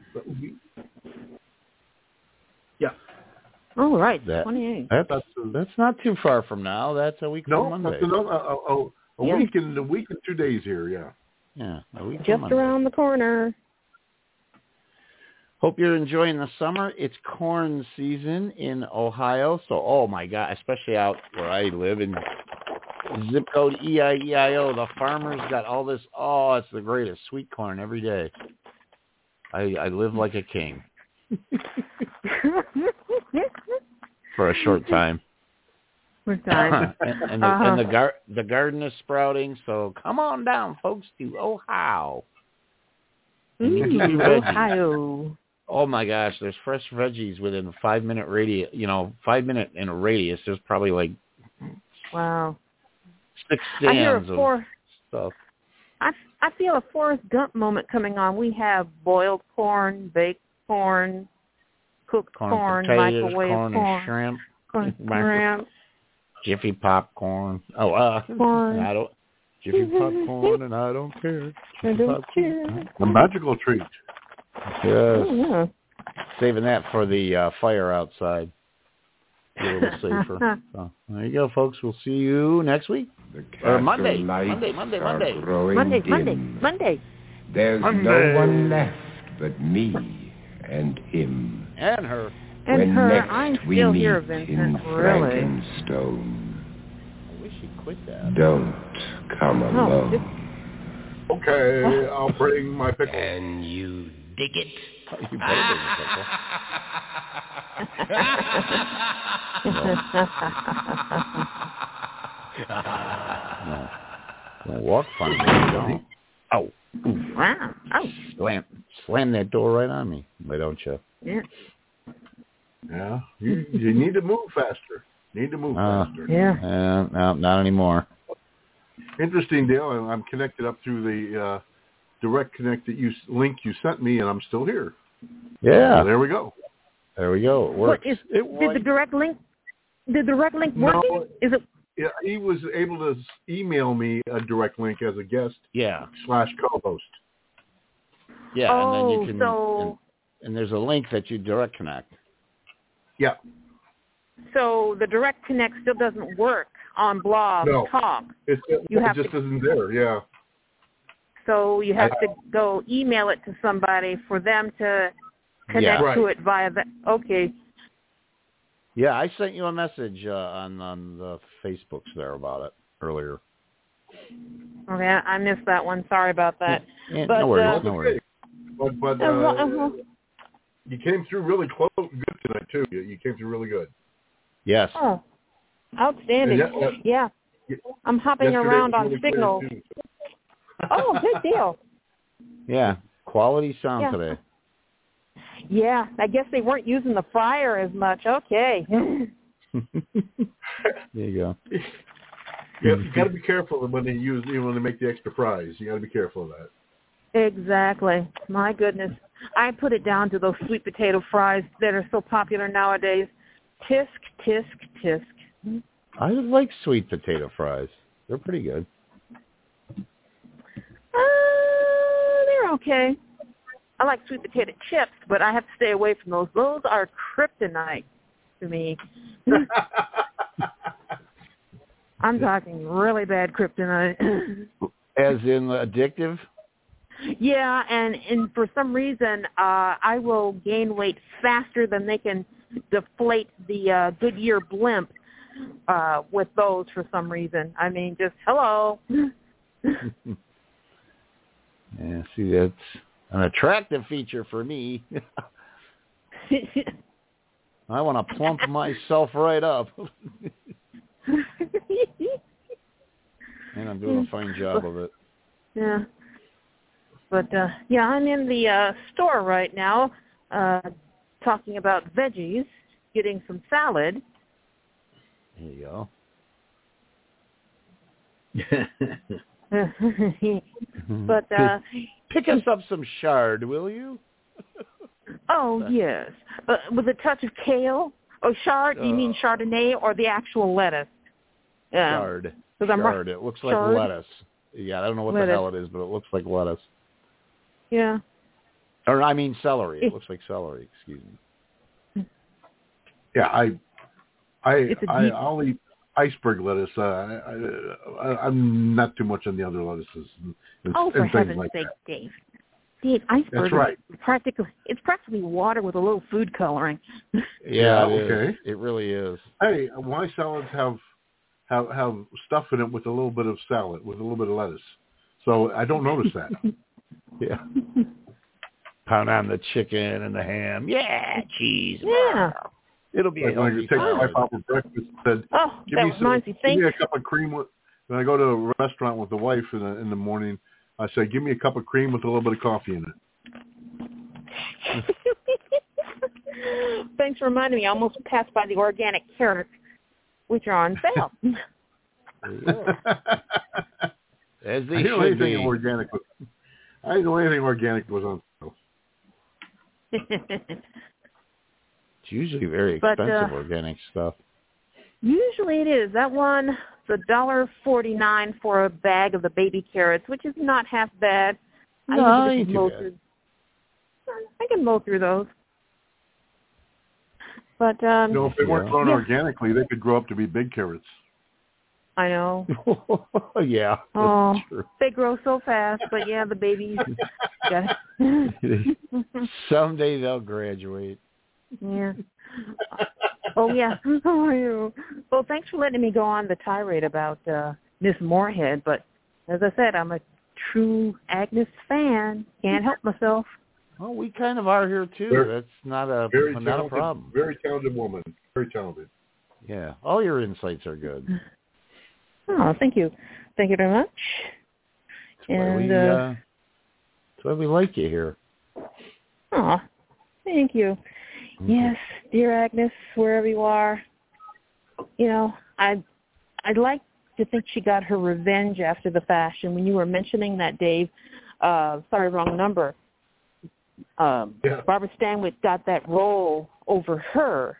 Yeah. Oh, right. 28th. That's not too far from now. That's a week from Monday. No, a week and 2 days here. Yeah. Yeah, a week. Just around the corner. Hope you're enjoying the summer. It's corn season in Ohio. So, oh my God, especially out where I live in zip code EIEIO, the farmers got all this. Oh, it's the greatest. Sweet corn every day. I live like a king. For a short time. And the garden is sprouting. So come on down, folks, to Ohio. Ohio. Oh my gosh, there's fresh veggies within a 5-minute radius. 5 minute in a radius. There's probably like 6 stands of stuff. I feel a Forrest Gump moment coming on. We have boiled corn, baked corn, cooked corn, potatoes, microwave corn, and shrimp. Shrimp. Jiffy popcorn. Corn. Jiffy popcorn, and I don't care. I don't care. A magical treat. Yes. Oh, yeah. Saving that for the fire outside. A little safer. So, there you go, folks. We'll see you next week. Or Monday. Monday. There's no one left but me and him. And her. When next I'm we still meet here, Vincent. in Really? Frankenstone. I wish you'd quit that. Don't come alone. Okay, I'll bring my pickle. And you dig it? You better bring the pickle. Don't walk funny, don't. Oh. Wow. Oh. Slam that door right on me, why don't you? Yeah. Yeah. You need to move faster. Faster. Yeah. No, not anymore. Interesting, Dale. I'm connected up through the direct connect link you sent me, and I'm still here. Yeah. So there we go. It works. Did the direct link work? No, Is it? Yeah, he was able to email me a direct link as a guest. Yeah. /co-host. Yeah, and then you can. So. And there's a link that you direct connect. Yeah. So the direct connect still doesn't work on Blog Talk. It just isn't there. Yeah. So you have to go email it to somebody for them to connect to it via the. Okay. Yeah, I sent you a message on the Facebooks there about it earlier. Okay, I missed that one. Sorry about that. Yeah, but, no worries. But you came through really good tonight too. You came through really good. Yes. Oh, outstanding. Yeah. I'm hopping around on really Signal. Oh, good deal. Yeah, quality sound today. Yeah, I guess they weren't using the fryer as much. Okay. There you go. Yeah, you got to be careful when they make the extra fries. You got to be careful of that. Exactly. My goodness. I put it down to those sweet potato fries that are so popular nowadays. Tisk, tisk, tisk. I like sweet potato fries. They're pretty good. They're okay. I like sweet potato chips, but I have to stay away from those. Those are kryptonite to me. I'm talking really bad kryptonite. As in addictive? Yeah, and for some reason, I will gain weight faster than they can deflate the Goodyear blimp with those for some reason. I mean, just hello. Yeah, see, that's an attractive feature for me. I want to plump myself right up. And I'm doing a fine job of it. Yeah. But, I'm in the store right now talking about veggies, getting some salad. There you go. But pick us up some chard, will you? Oh, yes. With a touch of kale. Oh, chard? You mean Chardonnay or the actual lettuce? Chard. Chard. It looks like lettuce. Yeah, I don't know what the hell it is, but it looks like lettuce. Yeah. Or I mean celery. It looks like celery. Excuse me. Yeah, I'll eat iceberg lettuce. I'm not too much on the other lettuces. And for things heaven's like sake, that. Dave. Dave, iceberg That's right. It's practically water with a little food coloring. Yeah, okay. It really is. Hey, why salads have stuff in it with a little bit of salad, with a little bit of lettuce? So I don't notice that. Yeah. Pound on the chicken and the ham. Yeah, cheese. Yeah. It'll be like when I take my wife out for breakfast, said, give me a cup of cream. When I go to a restaurant with the wife in the morning, I say, give me a cup of cream with a little bit of coffee in it. Thanks for reminding me. I almost passed by the organic carrots, which are on sale. As they I didn't know should anything be. organic. I didn't know anything organic was on sale. It's usually very expensive organic stuff. Usually it is. That one, it's $1.49 for a bag of the baby carrots, which is not half bad. No, ain't too bad. I can mow through those. But if they weren't grown organically, they could grow up to be big carrots. I know. Yeah. Oh, that's true. they grow so fast, but yeah, the babies. Someday they'll graduate. Yeah. Oh, yeah. How are you? Well, thanks for letting me go on the tirade about Miss Moorhead, but as I said, I'm a true Agnes fan. Can't help myself. Well, we kind of are here too. That's not a problem. Very talented woman. Very talented. Yeah, all your insights are good. Oh, thank you. Thank you very much. That's why we like you here. Oh, thank you. Okay. Yes, dear Agnes, wherever you are, I'd like to think she got her revenge after the fashion. When you were mentioning that, Dave, sorry, wrong number. Barbara Stanwyck got that role over her.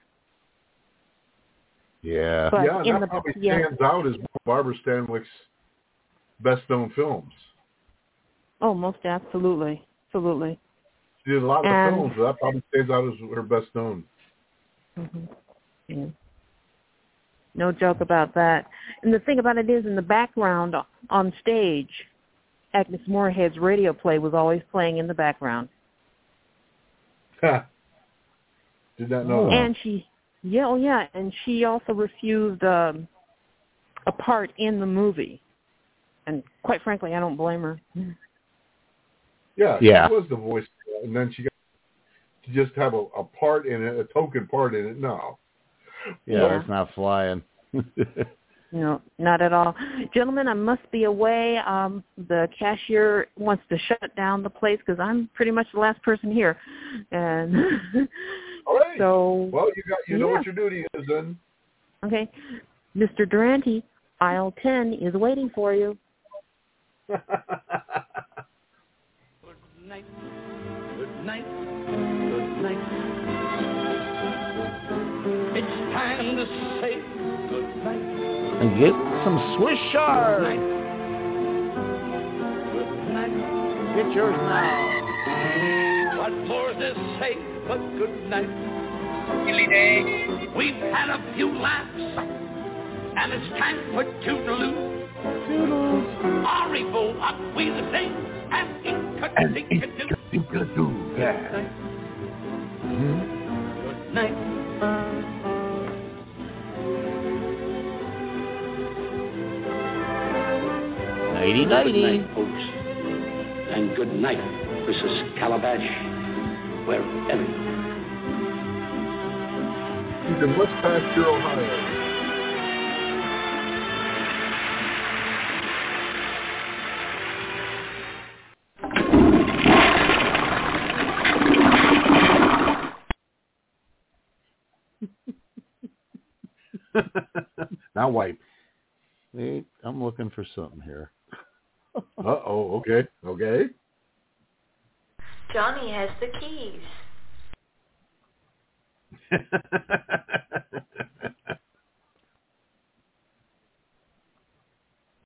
Yeah. But that probably stands out as one of Barbara Stanwyck's best-known films. Oh, most absolutely. Absolutely. She did a lot of films, but that probably stands out as her best-known. Mm-hmm. Yeah. No joke about that. And the thing about it is, in the background on stage, Agnes Moorehead's radio play was always playing in the background. Did not know that. And and she also refused a part in the movie. And quite frankly, I don't blame her. Yeah, she was the voice, and then she got to just have a part in it, a token part in it. No. Yeah, it's not flying. No, not at all. Gentlemen, I must be away. The cashier wants to shut down the place because I'm pretty much the last person here. And all right. So, well, you know what your duty is then. Okay. Mr. Durante, aisle 10 is waiting for you. Good night. Good night. Good night. It's time to say good night. And get some Swiss chard. Good night. Get yours now. What more to say but good night? We've had a few laughs, and it's time for toodaloo. Toodles. Arrivo, up we the day, and Inka-dinka-doo. Yeah. Good night. Nighty-nighty. Good night, folks. And good night, Mrs. Calabash, wherever. He's in West Pasture, Ohio. Now wipe. Wait, I'm looking for something here. Uh-oh, okay. Johnny has the keys.